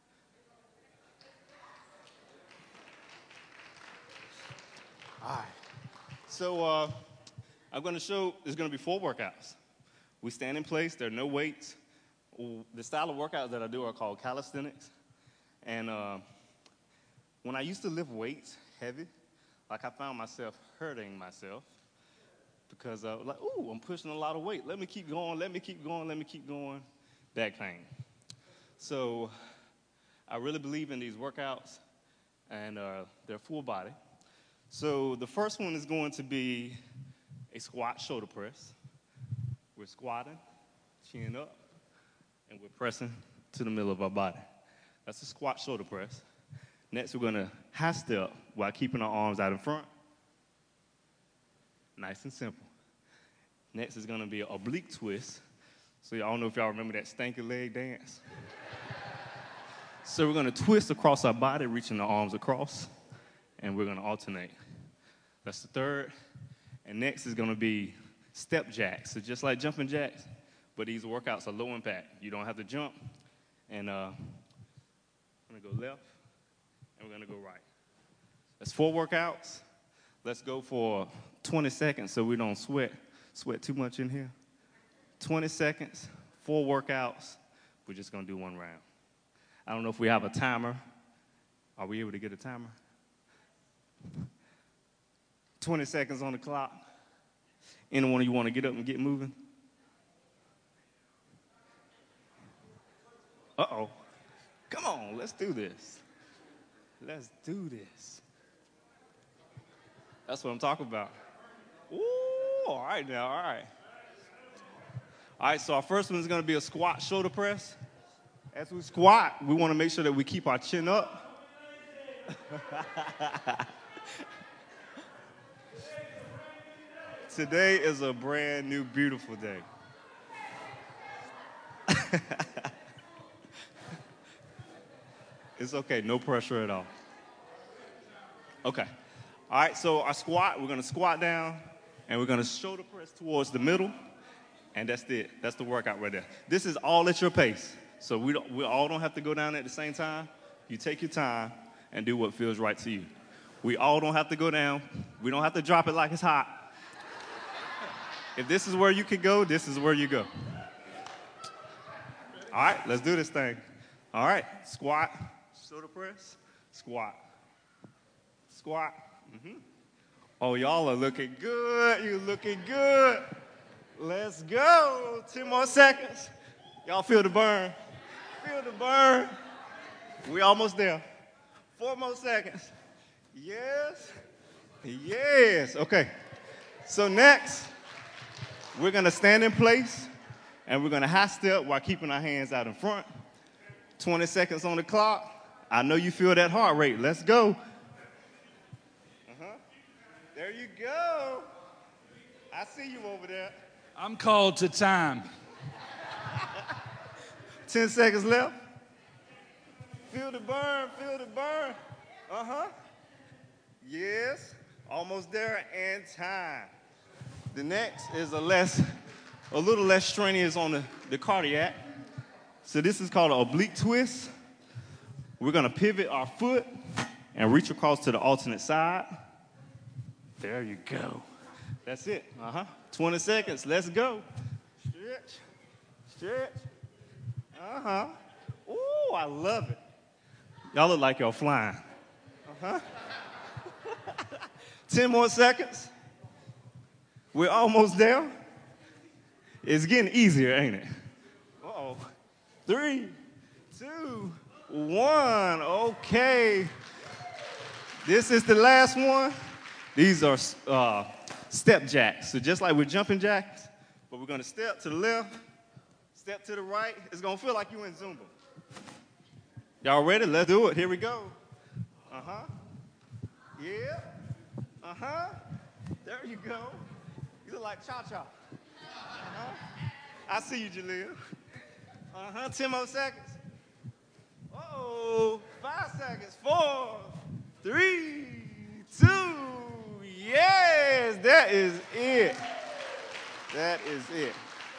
All right. So I'm going to show, there's going to be 4 workouts. We stand in place. There are no weights. The style of workouts that I do are called calisthenics. And when I used to lift weights heavy, like I found myself hurting myself because I was like, ooh, I'm pushing a lot of weight. Let me keep going, let me keep going, let me keep going, that thing. So I really believe in these workouts, and they're full body. So the first one is going to be a squat shoulder press. We're squatting, chin up, and we're pressing to the middle of our body. That's a squat shoulder press. Next, we're going to high step while keeping our arms out in front. Nice and simple. Next is going to be an oblique twist. So I don't know if y'all remember that stanky leg dance. So we're going to twist across our body, reaching the arms across, and we're going to alternate. That's the third. And next is going to be step jacks. So just like jumping jacks, but these workouts are low impact. You don't have to jump. And I'm going to go left, and we're going to go right. That's 4 workouts. Let's go for 20 seconds so we don't sweat too much in here. 20 seconds, 4 workouts. We're just going to do 1 round. I don't know if we have a timer. Are we able to get a timer? 20 seconds on the clock. Anyone of you want to get up and get moving? Uh-oh. Come on, let's do this. Let's do this. That's what I'm talking about. Ooh, all right now, all right. All right, so our first one is going to be a squat shoulder press. As we squat, we want to make sure that we keep our chin up. Today is a brand new, beautiful day. It's okay, no pressure at all. Okay. All right, so our squat, we're going to squat down, and we're going to shoulder press towards the middle, and that's it. That's the workout right there. This is all at your pace, so we all don't have to go down at the same time. You take your time and do what feels right to you. We all don't have to go down. We don't have to drop it like it's hot. If this is where you can go, this is where you go. All right, let's do this thing. All right, squat, shoulder press, squat, squat. Mm-hmm. Oh, y'all are looking good. You're looking good. Let's go. 10 more seconds. Y'all feel the burn. Feel the burn. We almost there. 4 more seconds. Yes. Yes. Okay. So next, we're going to stand in place, and we're going to high step while keeping our hands out in front. 20 seconds on the clock. I know you feel that heart rate. Let's go. There you go. I see you over there. I'm called to time. 10 seconds left. Feel the burn, feel the burn. Uh-huh. Yes, almost there, and time. The next is a little less strenuous on the cardiac. So this is called an oblique twist. We're going to pivot our foot and reach across to the alternate side. There you go. That's it. 20 seconds. Let's go. Stretch. Stretch. Uh-huh. Ooh, I love it. Y'all look like y'all flying. Uh-huh. 10 more seconds. We're almost there. It's getting easier, ain't it? Uh-oh. 3, 2, 1. Okay. This is the last one. These are step jacks. So just like with jumping jacks, but we're going to step to the left, step to the right. It's going to feel like you're in Zumba. Y'all ready? Let's do it. Here we go. Uh-huh. Yeah. Uh-huh. There you go. You look like Cha-Cha. Uh-huh. I see you, Jaleel. Uh-huh. 10 more seconds. Uh-oh. 5 seconds. 4, 3, 2. Yes, that is it. That is it.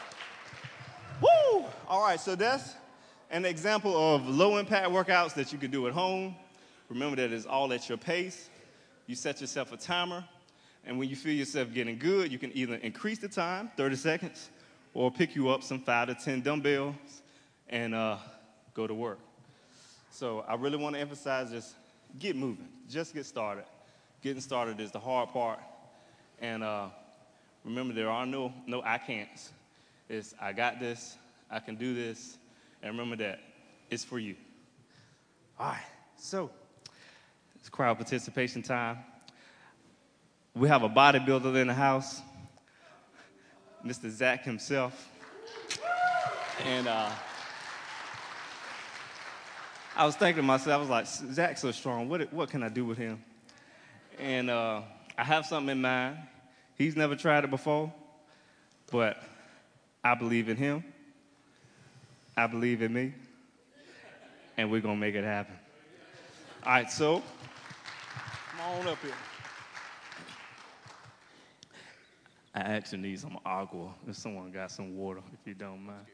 Woo! All right, so that's an example of low-impact workouts that you can do at home. Remember that it's all at your pace. You set yourself a timer, and when you feel yourself getting good, you can either increase the time, 30 seconds, or pick you up some 5 to 10 dumbbells and go to work. So I really want to emphasize just get moving. Just get started. Getting started is the hard part. And remember, there are no I can'ts. It's I got this, I can do this, and remember that it's for you. All right, so it's crowd participation time. We have a bodybuilder in the house, Mr. Zach himself. And I was thinking to myself, I was like, Zach's so strong, what can I do with him? And I have something in mind. He's never tried it before, but I believe in him. I believe in me. And we're going to make it happen. All right, so come on up here. I actually need some agua if someone got some water, if you don't mind.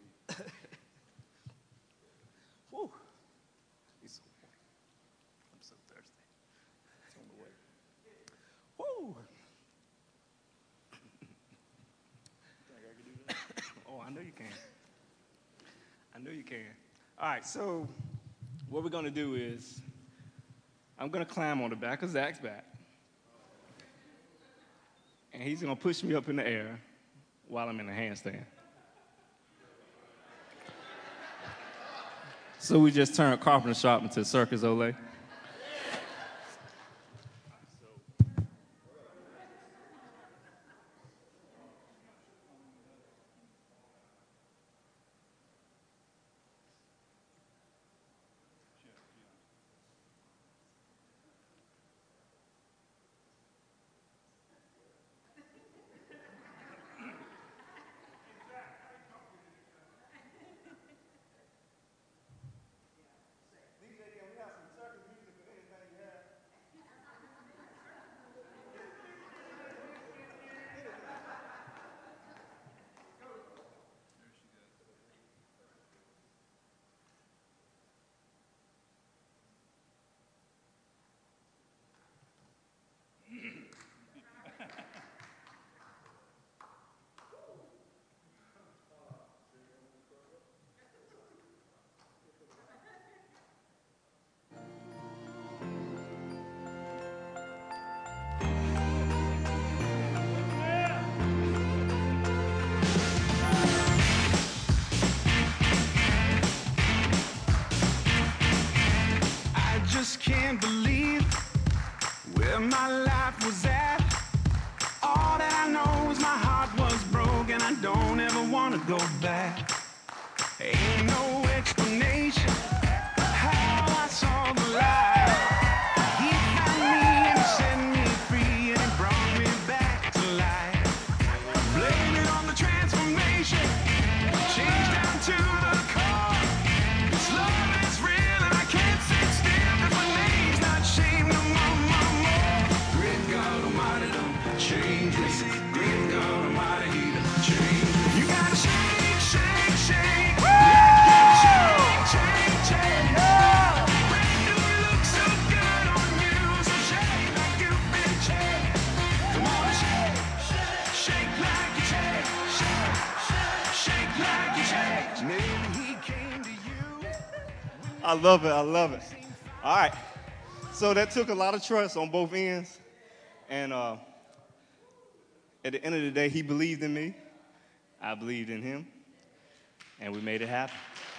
Whew. I'm so thirsty. It's on the way. Woo! Think I can do that? Oh, I know you can. I know you can. All right, so what we're going to do is I'm going to climb on the back of Zach's back. And he's going to push me up in the air while I'm in a handstand. So we just turned Carpenter Shop into Circus Olay. Can't believe where my life was at. All that I know is my heart was broken. I don't ever want to go back. Ain't no explanation how I saw the light. He found me and he set me free and he brought me back to life. Blame it on the transformation, change down to the core. This love is real and I can't sit still. Shame no more. Great God Almighty, don't change me. Great God Almighty, don't change me. You gotta shake, shake, shake. I love it. I love it. All right. So that took a lot of trust on both ends. And at the end of the day, he believed in me. I believed in him. And we made it happen.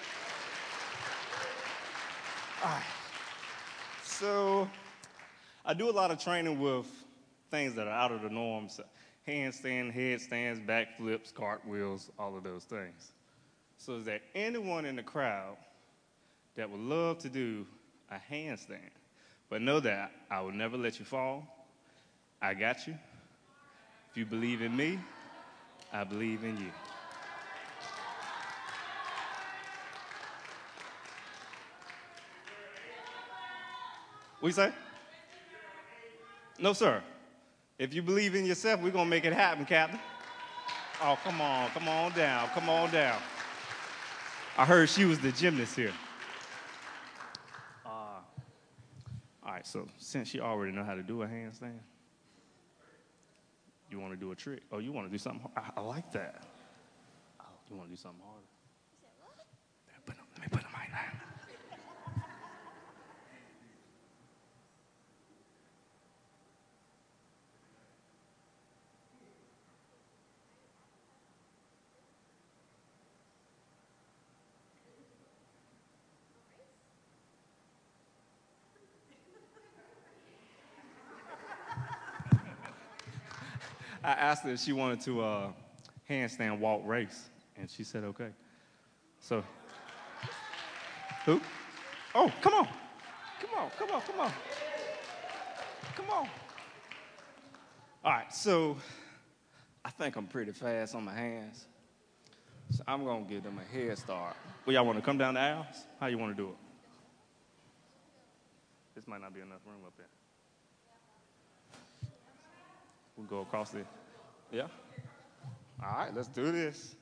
All right. So I do a lot of training with things that are out of the norm. So handstand, headstands, backflips, cartwheels, all of those things. So is there anyone in the crowd that would love to do a handstand? But know that I will never let you fall. I got you. If you believe in me, I believe in you. What you say? No, sir. If you believe in yourself, we're going to make it happen, Captain. Oh, come on down, come on down. I heard she was the gymnast here. All right, so since you already know how to do a handstand, you want to do a trick? Oh, you want to do something? I like that. Oh, you want to do something harder? Let me put them right now. I asked her if she wanted to handstand walk race, and she said okay. So, who? Oh, come on. All right, so I think I'm pretty fast on my hands. So I'm going to give them a head start. Well, y'all want to come down the aisles? How you want to do it? This might not be enough room up there. We'll go across there. Yeah? All right, let's do this.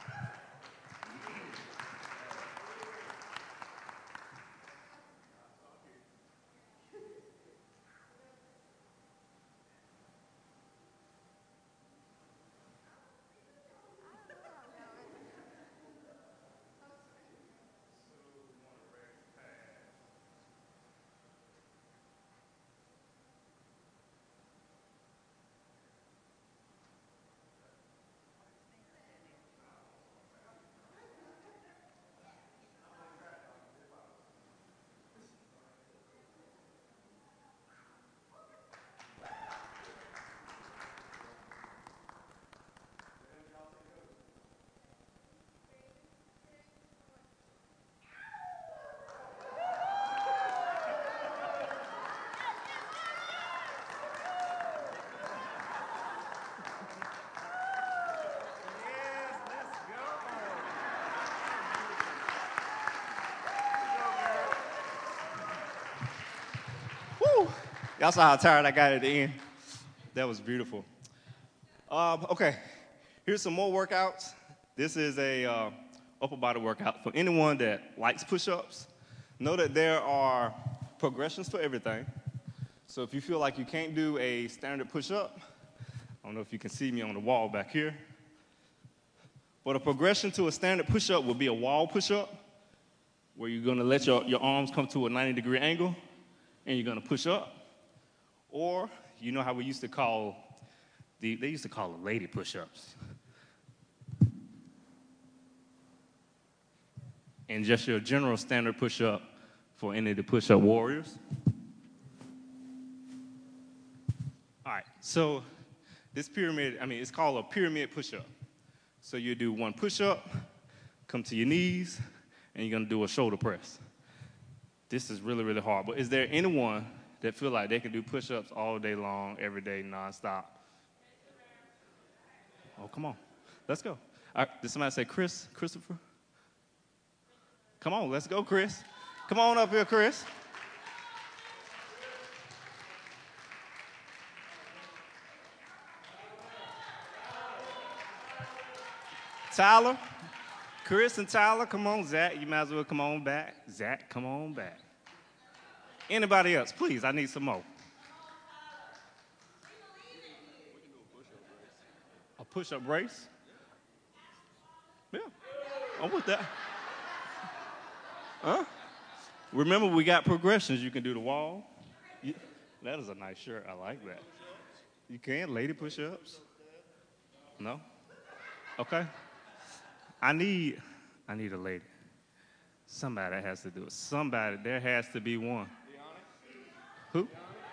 Woo! Y'all saw how tired I got at the end. That was beautiful. Okay, here's some more workouts. This is a upper body workout for anyone that likes push-ups. Know that there are progressions for everything. So if you feel like you can't do a standard push-up, I don't know if you can see me on the wall back here, but a progression to a standard push-up will be a wall push-up, where you're going to let your arms come to a 90-degree angle, and you're going to push up. Or, you know how we used to call, they used to call them lady push-ups. And just your general standard push-up for any of the push-up warriors. All right, so this pyramid, it's called a pyramid push-up. So you do one push-up, come to your knees, and you're going to do a shoulder press. This is really, really hard. But is there anyone that feel like they can do push-ups all day long, every day, nonstop? Oh, come on. Let's go. All right, did somebody say Christopher? Come on, let's go, Chris. Come on up here, Chris. Tyler, Chris and Tyler, come on. Zach, you might as well come on back. Zach, come on back. Anybody else? Please, I need some more. A push-up race? Yeah, I'm with that. Huh? Remember, we got progressions. You can do the wall. That is a nice shirt. I like that. You can lady push-ups. No? Okay. I need a lady. Somebody has to do it. Somebody. There has to be one. Who?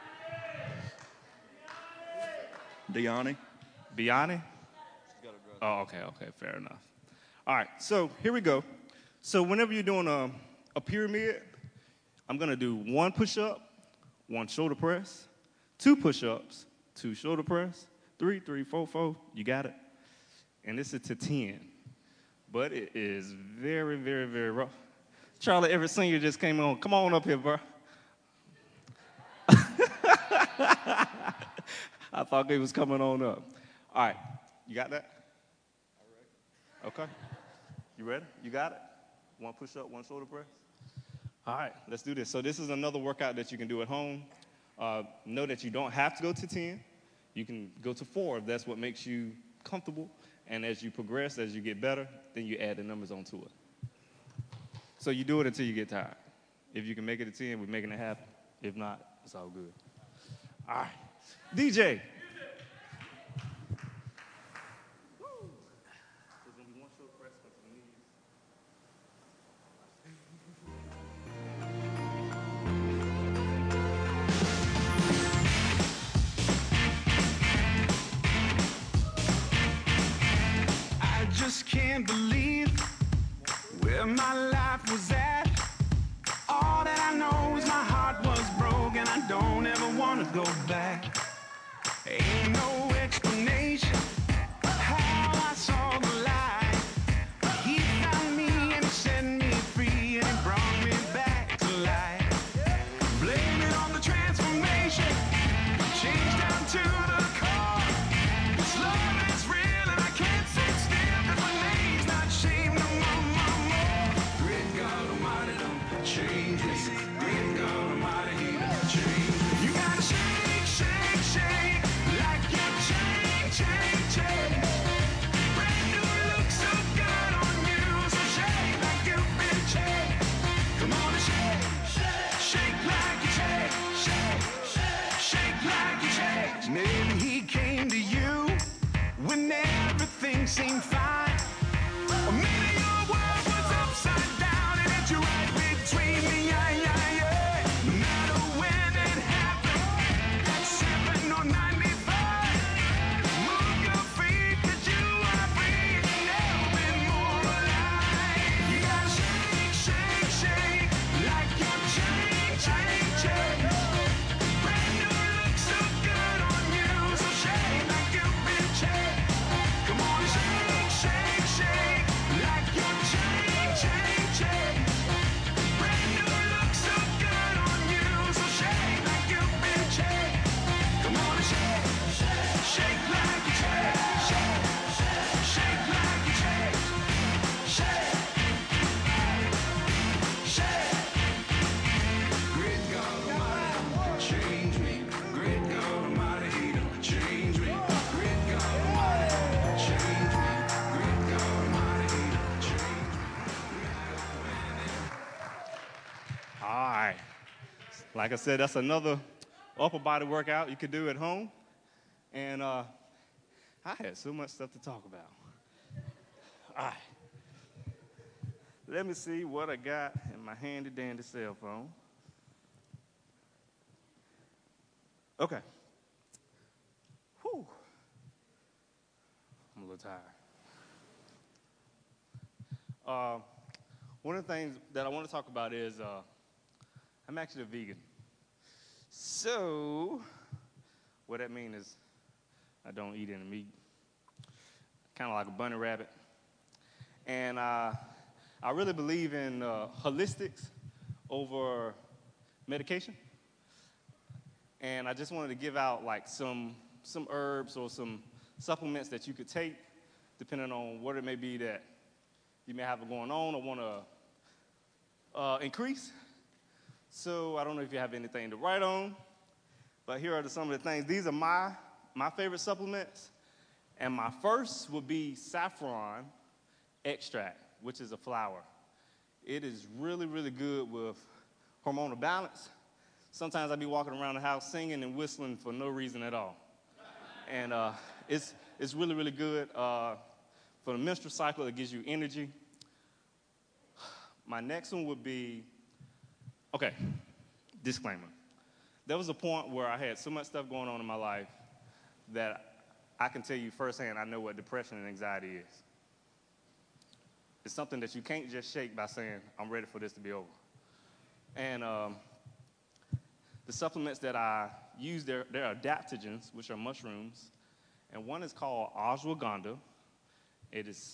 Deani. Biani? Oh, okay, fair enough. All right, so here we go. So whenever you're doing a pyramid, I'm gonna do 1 push-up, 1 shoulder press, 2 push-ups, 2 shoulder press, 3, 4, 4, you got it? And this is to 10. But it is very, very, very rough. Charlie Everett Sr. just came on. Come on up here, bro. I thought he was coming on up. All right, you got that? Okay. You ready? You got it? 1 push-up, 1 shoulder press? All right, let's do this. So this is another workout that you can do at home. Know that you don't have to go to 10. You can go to 4 if that's what makes you comfortable. And as you progress, as you get better, then you add the numbers onto it. So you do it until you get tired. If you can make it to 10, we're making it happen. If not, it's all good. All right. DJ. I just can't believe where my life was at. All that I know is my heart was broken. I don't ever want to go back. Ain't no explanation how I saw the light. He found me and he set me free and he brought me back to life. Blame it on the transformation, change down to the core. This love is real and I can't sit still 'cause my name's not shame no more. Great God Almighty, don't change me. Great God Almighty, He don't change me. You gotta shake, shake, shake like you change. Brand new look so good on you, so shake like you've been changed. Come on and shake, shake like you change. Shake like you change. Maybe He came to you when everything seemed fine. Or maybe your world was upside down and hit you right between the eye. No matter when it happened, at 7 or 95, move your feet 'cause you are free and never been more alive. You gotta shake, shake, shake like you change. Brand new look so good on you, so shake like you've been changed. Come on and shake, shake, shake like you change. Brand new look so good on you, so shake like you've been changed. Come on and shake, shake like you change. Shake like you change. Shake. Great God Almighty, change me. Great God Almighty, He don't change me. Great God Almighty, change me. Great God Almighty, He don't change me. All right. Like I said, that's another upper body workout you could do at home. And I had so much stuff to talk about. All right. Let me see what I got in my handy-dandy cell phone. Okay. Whew. I'm a little tired. One of the things that I want to talk about is I'm actually a vegan. So what that means is I don't eat any meat. Kind of like a bunny rabbit. And I really believe in holistics over medication. And I just wanted to give out like some herbs or some supplements that you could take depending on what it may be that you may have going on or want to increase. So I don't know if you have anything to write on, but here are some of the things. These are my favorite supplements. And my first would be saffron extract, which is a flower. It is really, really good with hormonal balance. Sometimes I be walking around the house singing and whistling for no reason at all. And it's really, really good. For the menstrual cycle, it gives you energy. My next one would be, okay, disclaimer. There was a point where I had so much stuff going on in my life that I can tell you firsthand I know what depression and anxiety is. It's something that you can't just shake by saying, I'm ready for this to be over. And the supplements that I use, they're adaptogens, which are mushrooms. And one is called ashwagandha. It is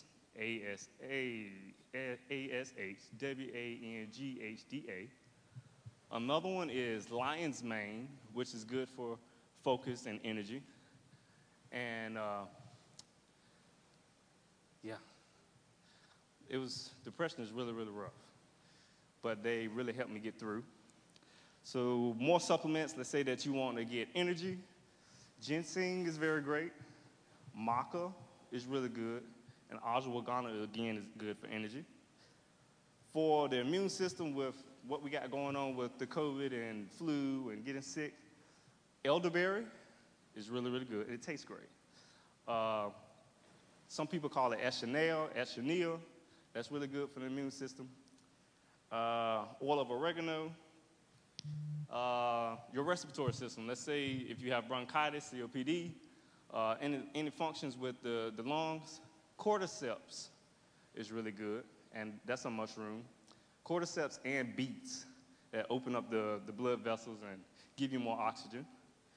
ASHWANGHDA. Another one is lion's mane, which is good for focus and energy. And depression is really, really rough. But they really helped me get through. So more supplements, let's say that you want to get energy. Ginseng is very great. Maca is really good. And ashwagandha, again, is good for energy. For the immune system, with what we got going on with the COVID and flu and getting sick, elderberry is really, really good. It tastes great. Some people call it echinacea. That's really good for the immune system. Oil of oregano. Your respiratory system. Let's say if you have bronchitis, COPD, any functions with the lungs, cordyceps is really good, and that's a mushroom. Cordyceps and beets that open up the blood vessels and give you more oxygen.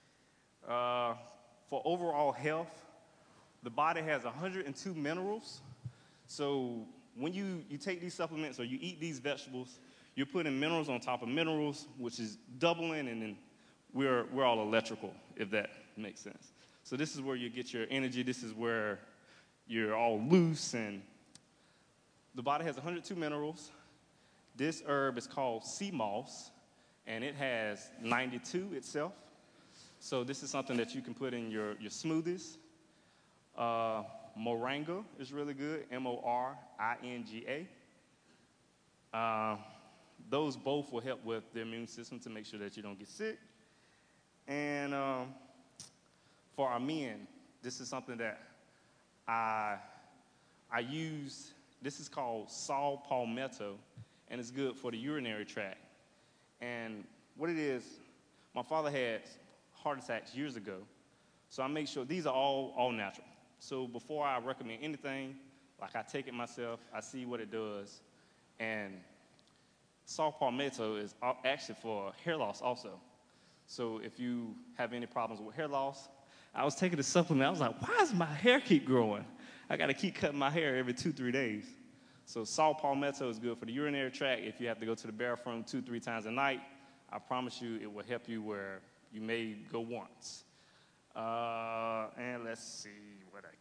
For overall health, the body has 102 minerals. So when you take these supplements or you eat these vegetables, you're putting minerals on top of minerals, which is doubling, and then we're all electrical, if that makes sense. So this is where you get your energy. This is where you're all loose, and the body has 102 minerals. This herb is called sea moss, and it has 92 itself. So this is something that you can put in your smoothies. Moringa is really good, Moringa. Those both will help with the immune system to make sure that you don't get sick. And for our men, this is something that I use. This is called saw palmetto, and it's good for the urinary tract. And what it is, my father had heart attacks years ago, so I make sure these are all natural. So before I recommend anything, like I take it myself, I see what it does, and saw palmetto is actually for hair loss also. So if you have any problems with hair loss, I was taking the supplement. I was like, why does my hair keep growing? I got to keep cutting my hair every 2-3 days. So saw palmetto is good for the urinary tract. If you have to go to the bathroom 2-3 times a night, I promise you it will help you where you may go once. And let's see what I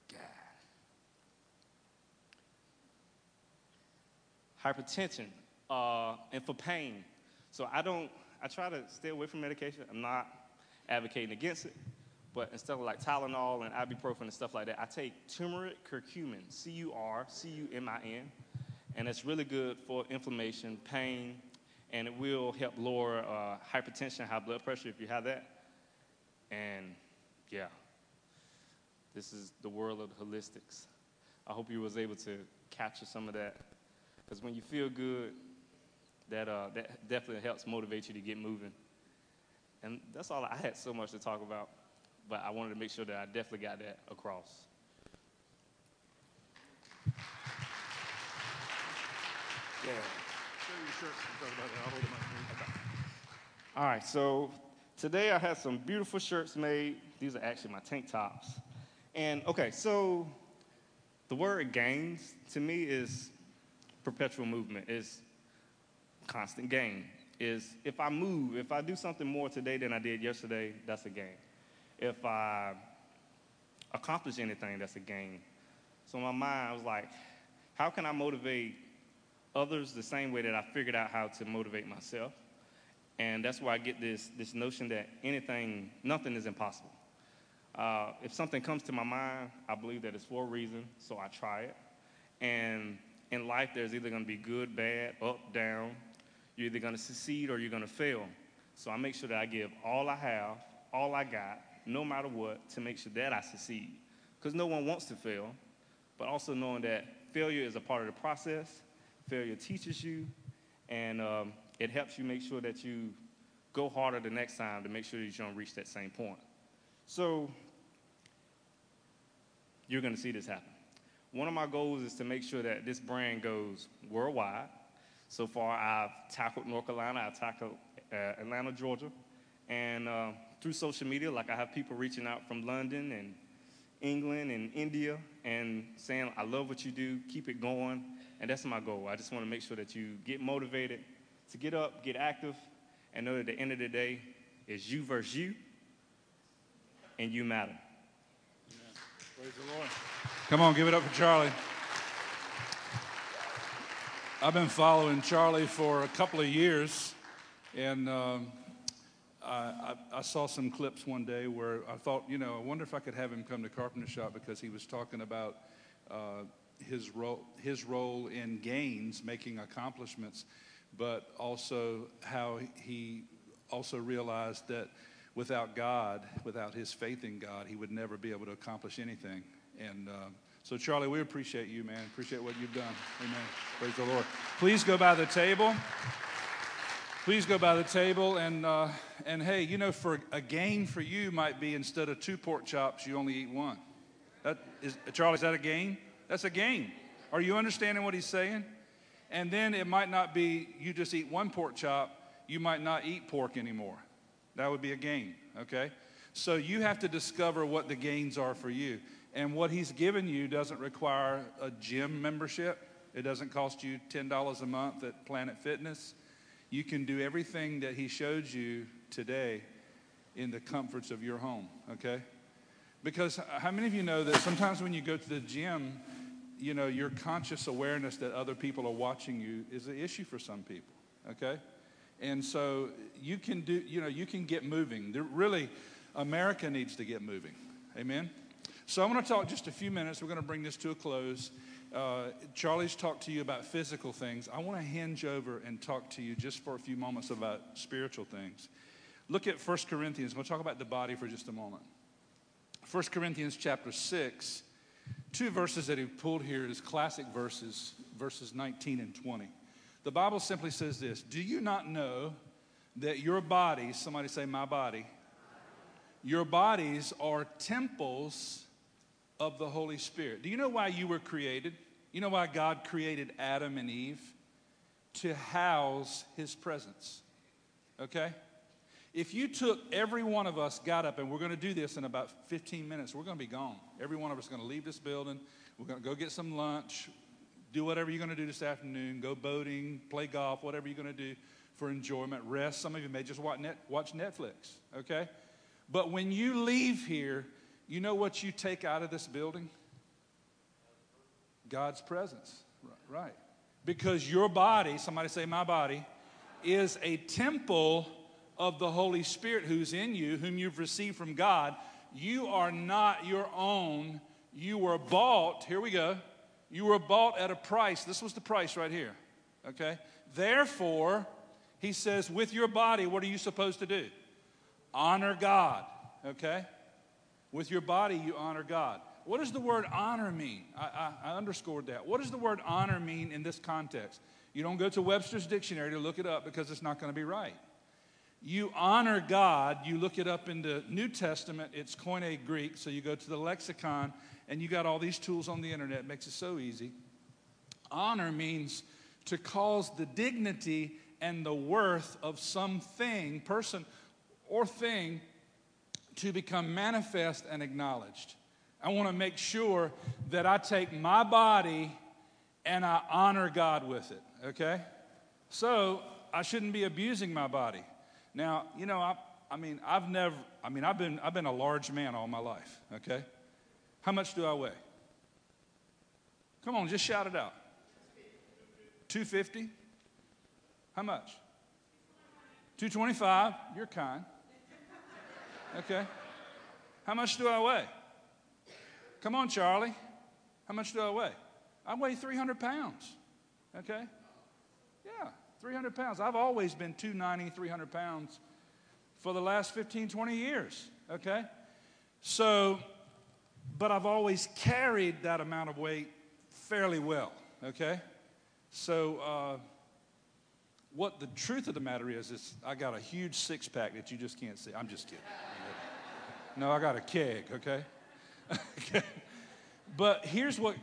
got. Hypertension and for pain. So I try to stay away from medication. I'm not advocating against it. But instead of like Tylenol and ibuprofen and stuff like that, I take turmeric curcumin, CURCUMIN, and it's really good for inflammation, pain, and it will help lower hypertension, high blood pressure if you have that. And yeah, this is the world of holistics. I hope you was able to capture some of that, because when you feel good, that definitely helps motivate you to get moving. And that's all. I had so much to talk about, but I wanted to make sure that I definitely got that across. Yeah. Show your shirts and talk about that. I'll hold them up. Okay. All right, so today I had some beautiful shirts made. These are actually my tank tops. And okay, so the word gains to me is perpetual movement. It's constant gain. Is if I move, if I do something more today than I did yesterday, that's a gain. If I accomplish anything, that's a gain. So in my mind, I was like, how can I motivate others the same way that I figured out how to motivate myself? And that's why I get this notion that nothing is impossible. If something comes to my mind, I believe that it's for a reason, so I try it. And in life, there's either going to be good, bad, up, down. You're either going to succeed or you're going to fail. So I make sure that I give all I have, all I got, no matter what, to make sure that I succeed. Because no one wants to fail, but also knowing that failure is a part of the process. Failure teaches you, and it helps you make sure that you go harder the next time to make sure that you don't reach that same point. So you're going to see this happen. One of my goals is to make sure that this brand goes worldwide. So far, I've tackled North Carolina, I've tackled Atlanta, Georgia, and through social media, like I have people reaching out from London and England and India and saying, I love what you do, keep it going, and that's my goal. I just want to make sure that you get motivated to get up, get active, and know that at the end of the day, it's you versus you, and you matter. Amen. Praise the Lord. Come on, give it up for Charlie. I've been following Charlie for a couple of years, and I saw some clips one day where I thought, I wonder if I could have him come to Carpenter Shop, because he was talking about his role in gains, making accomplishments, but also how he also realized that without God, without his faith in God, he would never be able to accomplish anything. And so, Charlie, we appreciate you, man. Appreciate what you've done. Amen. Praise the Lord. Please go by the table. Please go by the table. And hey, for a gain for you might be, instead of 2 pork chops, you only eat 1. Charlie, is that a gain? That's a gain. Are you understanding what he's saying? And then it might not be you just eat 1 pork chop. You might not eat pork anymore. That would be a gain, okay? So you have to discover what the gains are for you. And what he's given you doesn't require a gym membership. It doesn't cost you $10 a month at Planet Fitness. You can do everything that he showed you today in the comforts of your home, okay? Because how many of you know that sometimes when you go to the gym, your conscious awareness that other people are watching you is an issue for some people, okay? And so you can you can get moving. Really, America needs to get moving, amen? So I'm going to talk just a few minutes. We're going to bring this to a close. Charlie's talked to you about physical things. I want to hinge over and talk to you just for a few moments about spiritual things. Look at 1 Corinthians. We'll talk about the body for just a moment. 1 Corinthians chapter 6, 2 verses that he pulled here is classic verses 19 and 20. The Bible simply says this: do you not know that your bodies, somebody say my body, your bodies are temples of the Holy Spirit? Do you know why you were created? You know why God created Adam and Eve? To house his presence, okay? If you took every one of us, got up, and we're going to do this in about 15 minutes, we're going to be gone. Every one of us is going to leave this building. We're going to go get some lunch, do whatever you're going to do this afternoon, go boating, play golf, whatever you're going to do for enjoyment, rest. Some of you may just watch Netflix, okay? But when you leave here, you know what you take out of this building? God's presence, right? Because your body, somebody say my body, is a temple of the Holy Spirit who's in you, whom you've received from God. You are not your own. You were bought, here we go, you were bought at a price. This was the price right here, okay? Therefore, he says, with your body, what are you supposed to do? Honor God, okay? With your body, you honor God. What does the word honor mean? I underscored that. What does the word honor mean in this context? You don't go to Webster's dictionary to look it up because it's not going to be right. You honor God. You look it up in the New Testament. It's Koine Greek, so you go to the lexicon, and you got all these tools on the internet. It makes it so easy. Honor means to cause the dignity and the worth of something, person or thing, to become manifest and acknowledged. I want to make sure that I take my body and I honor God with it, okay? So I shouldn't be abusing my body. Now, I've been a large man all my life, okay? How much do I weigh? Come on, just shout it out. 250? How much? 225? You're kind. Okay. How much do I weigh? Come on, Charlie. How much do I weigh? I weigh 300 pounds. Okay? Yeah. 300 pounds. I've always been 290, 300 pounds for the last 15, 20 years, okay? So, but I've always carried that amount of weight fairly well, okay? So, what the truth of the matter is I got a huge six-pack that you just can't see. I'm just kidding. No, I got a keg, okay? But here's what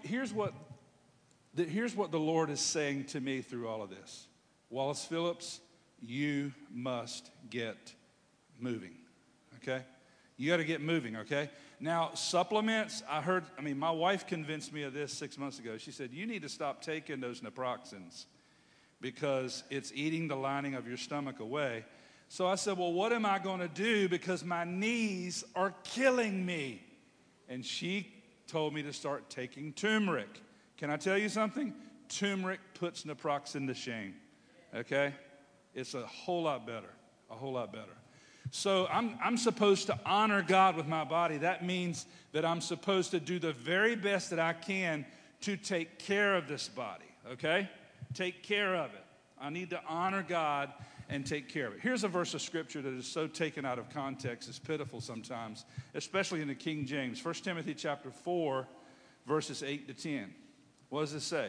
the Lord is saying to me through all of this. Wallace Phillips, you must get moving, okay? You got to get moving, okay? Now, supplements, my wife convinced me of this 6 months ago. She said, you need to stop taking those naproxens because it's eating the lining of your stomach away. So I said, well, what am I going to do because my knees are killing me? And she told me to start taking turmeric. Can I tell you something? Turmeric puts naproxen to shame, okay? It's a whole lot better, a whole lot better. So I'm supposed to honor God with my body. That means that I'm supposed to do the very best that I can to take care of this body, okay? Take care of it. I need to honor God and take care of it. Here's a verse of Scripture that is so taken out of context, it's pitiful sometimes, especially in the King James. 1 Timothy chapter 4, verses 8 to 10. What does it say?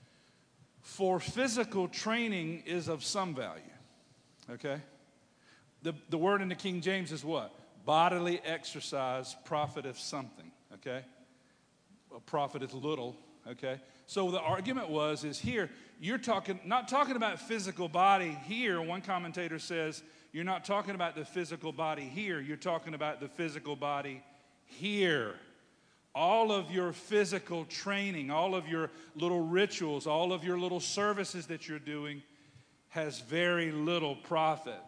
For physical training is of some value, okay? The word in the King James is what? Bodily exercise profiteth something, okay? Profiteth little, okay? So the argument is here, you're not talking about physical body here. One commentator says, you're not talking about the physical body here. You're talking about the physical body here. All of your physical training, all of your little rituals, all of your little services that you're doing has very little profit.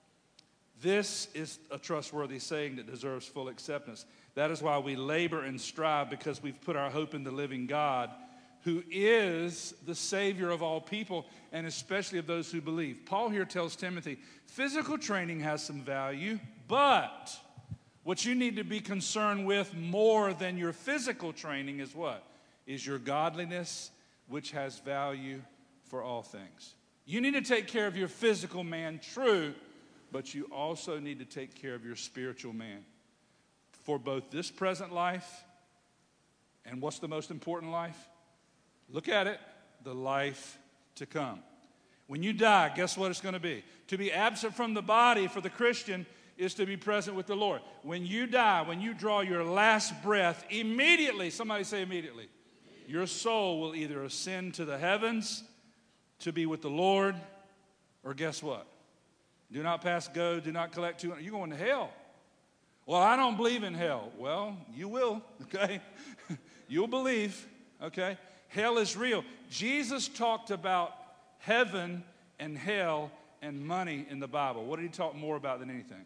This is a trustworthy saying that deserves full acceptance. That is why we labor and strive, because we've put our hope in the living God, who is the Savior of all people, and especially of those who believe. Paul here tells Timothy, physical training has some value, but what you need to be concerned with more than your physical training is what? Is your godliness, which has value for all things. You need to take care of your physical man, true, but you also need to take care of your spiritual man for both this present life and what's the most important life? Look at it, the life to come. When you die, guess what it's going to be? To be absent from the body for the Christian is to be present with the Lord. When you die, when you draw your last breath, immediately, somebody say immediately, your soul will either ascend to the heavens to be with the Lord, or guess what? Do not pass go, do not collect 200. You're going to hell. Well, I don't believe in hell. Well, you will, okay? You'll believe, okay? Hell is real. Jesus talked about heaven and hell and money in the Bible. What did he talk more about than anything?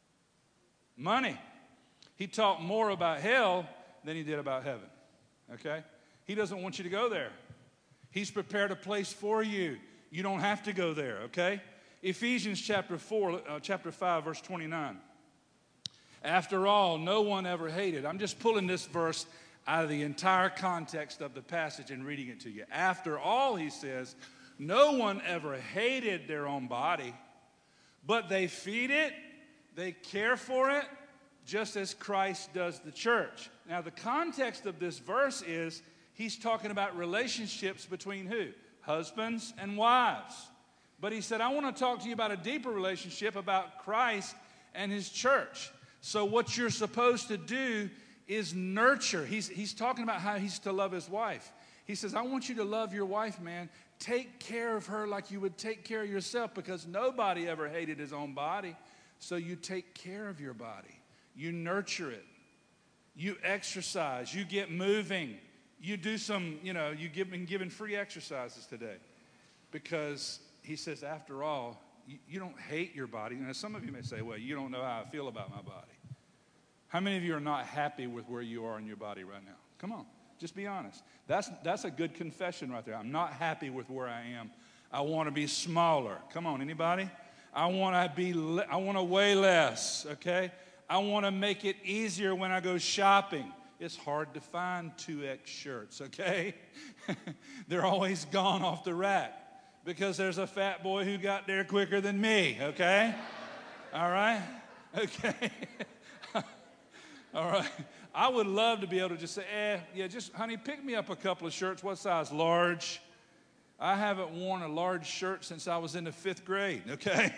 Money. He talked more about hell than he did about heaven, okay? He doesn't want you to go there. He's prepared a place for you. You don't have to go there, okay? Ephesians chapter 5, verse 29. After all, no one ever hated. I'm just pulling this verse out of the entire context of the passage and reading it to you. After all, he says, no one ever hated their own body, but they feed it, they care for it, just as Christ does the church. Now, the context of this verse is he's talking about relationships between who? Husbands and wives. But he said, I want to talk to you about a deeper relationship about Christ and his church. So what you're supposed to do is nurture. He's talking about how he's to love his wife. He says, I want you to love your wife, man. Take care of her like you would take care of yourself, because nobody ever hated his own body. So you take care of your body. You nurture it. You exercise. You get moving. You do some, you've been given free exercises today, because he says, after all, you don't hate your body. Now, some of you may say, well, you don't know how I feel about my body. How many of you are not happy with where you are in your body right now? Come on, just be honest. That's a good confession right there. I'm not happy with where I am. I want to be smaller. Come on, anybody? I want to weigh less, okay? I want to make it easier when I go shopping. It's hard to find 2X shirts, okay? They're always gone off the rack. because there's a fat boy who got there quicker than me, okay? All right? Okay. All right. I would love to be able to just say, just, honey, pick me up a couple of shirts. What size? Large. I haven't worn a large shirt since I was in the 5th grade, okay?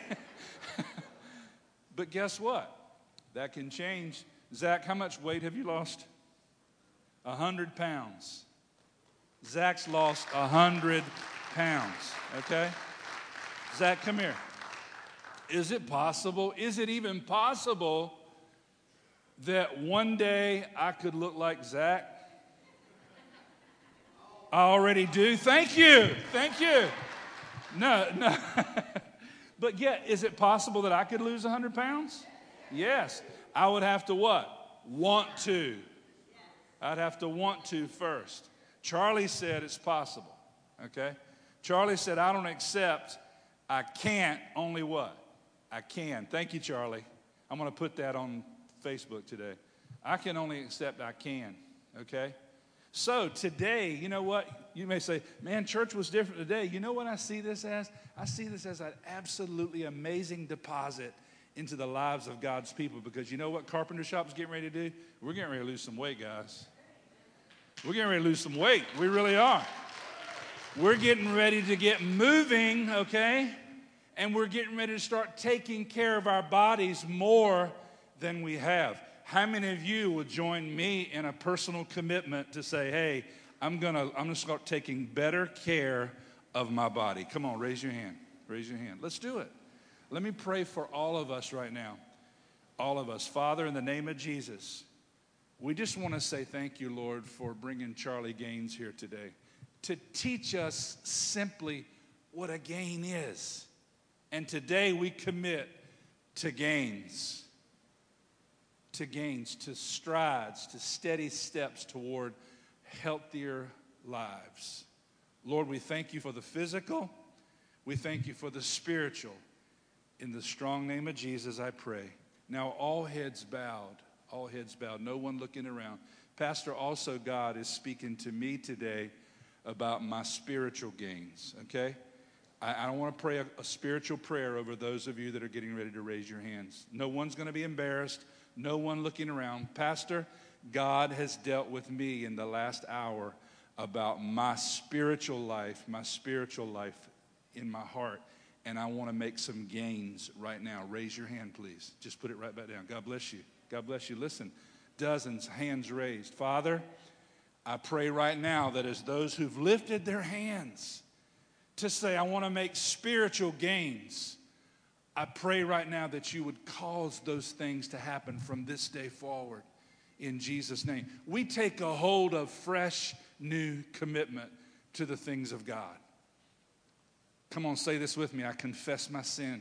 But guess what? That can change. Zach, how much weight have you lost? 100 pounds. Zach's lost 100 pounds, okay? Zach, come here. Is it possible? Is it even possible that one day I could look like Zach? I already do. Thank you. Thank you. No. But yet, is it possible that I could lose 100 pounds? Yes. I would have to what? Want to. I'd have to want to first. Charlie said it's possible. Okay? Charlie said, I don't accept, I can't, only what? I can. Thank you, Charlie. I'm going to put that on Facebook today. I can only accept I can. Okay? So today, you know what? You may say, man, church was different today. You know what I see this as? I see this as an absolutely amazing deposit into the lives of God's people, because you know what Carpenter Shop's getting ready to do? We're getting ready to lose some weight, guys. We're getting ready to lose some weight. We really are. We're getting ready to get moving, okay? And we're getting ready to start taking care of our bodies more than we have. How many of you will join me in a personal commitment to say, hey, I'm gonna start taking better care of my body? Come on, raise your hand. Raise your hand. Let's do it. Let me pray for all of us right now. All of us. Father, in the name of Jesus, we just want to say thank you, Lord, for bringing Charlie Gaines here today to teach us simply what a gain is. And today we commit to gains. To gains, to strides, to steady steps toward healthier lives. Lord, we thank you for the physical. We thank you for the spiritual. In the strong name of Jesus, I pray. Now, all heads bowed, no one looking around. Pastor, also God is speaking to me today about my spiritual gains, okay? I don't want to pray a spiritual prayer over those of you that are getting ready to raise your hands. No one's going to be embarrassed. No one looking around. Pastor, God has dealt with me in the last hour about my spiritual life in my heart, and I want to make some gains right now. Raise your hand, please. Just put it right back down. God bless you. God bless you. Listen, dozens, hands raised. Father, I pray right now that as those who've lifted their hands to say, I want to make spiritual gains, I pray right now that you would cause those things to happen from this day forward in Jesus' name. We take a hold of fresh, new commitment to the things of God. Come on, say this with me. I confess my sin.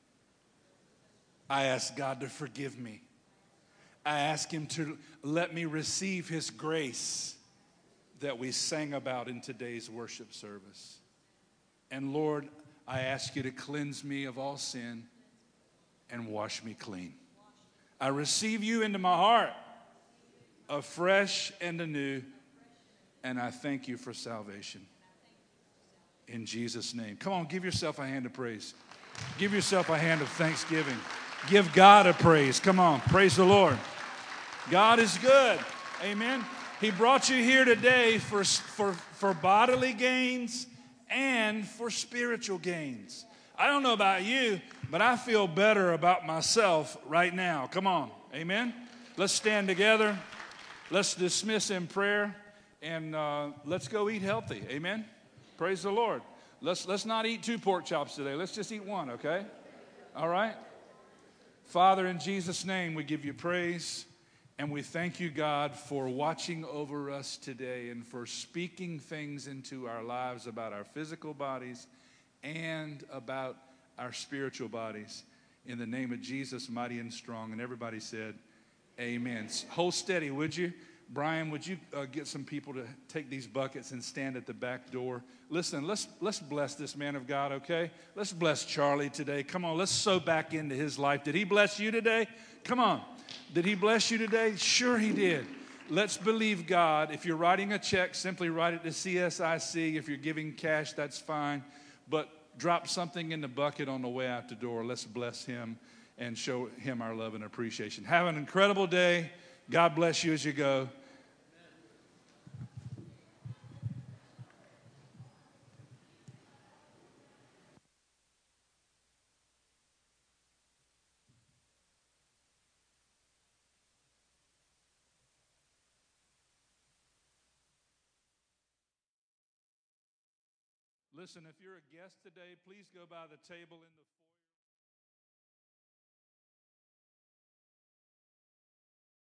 I ask God to forgive me. I ask him to let me receive his grace that we sang about in today's worship service. And Lord, I ask you to cleanse me of all sin and wash me clean. I receive you into my heart afresh and anew, and I thank you for salvation. In Jesus' name. Come on, give yourself a hand of praise. Give yourself a hand of thanksgiving. Give God a praise. Come on, praise the Lord. God is good. Amen. He brought you here today for bodily gains and for spiritual gains. I don't know about you, but I feel better about myself right now. Come on. Amen. Let's stand together. Let's dismiss in prayer, and let's go eat healthy. Amen. Praise the Lord. Let's not eat 2 pork chops today. Let's just eat 1, okay? All right? Father, in Jesus' name, we give you praise, and we thank you, God, for watching over us today and for speaking things into our lives about our physical bodies and about our spiritual bodies. In the name of Jesus, mighty and strong. And everybody said, amen. Hold steady, would you? Brian, would you get some people to take these buckets and stand at the back door? Listen, let's bless this man of God, okay? Let's bless Charlie today. Come on, let's sow back into his life. Did he bless you today? Come on. Did he bless you today? Sure he did. Let's believe God. If you're writing a check, simply write it to CSIC. If you're giving cash, that's fine. But drop something in the bucket on the way out the door. Let's bless him and show him our love and appreciation. Have an incredible day. God bless you as you go. Listen, if you're a guest today, please go by the table in the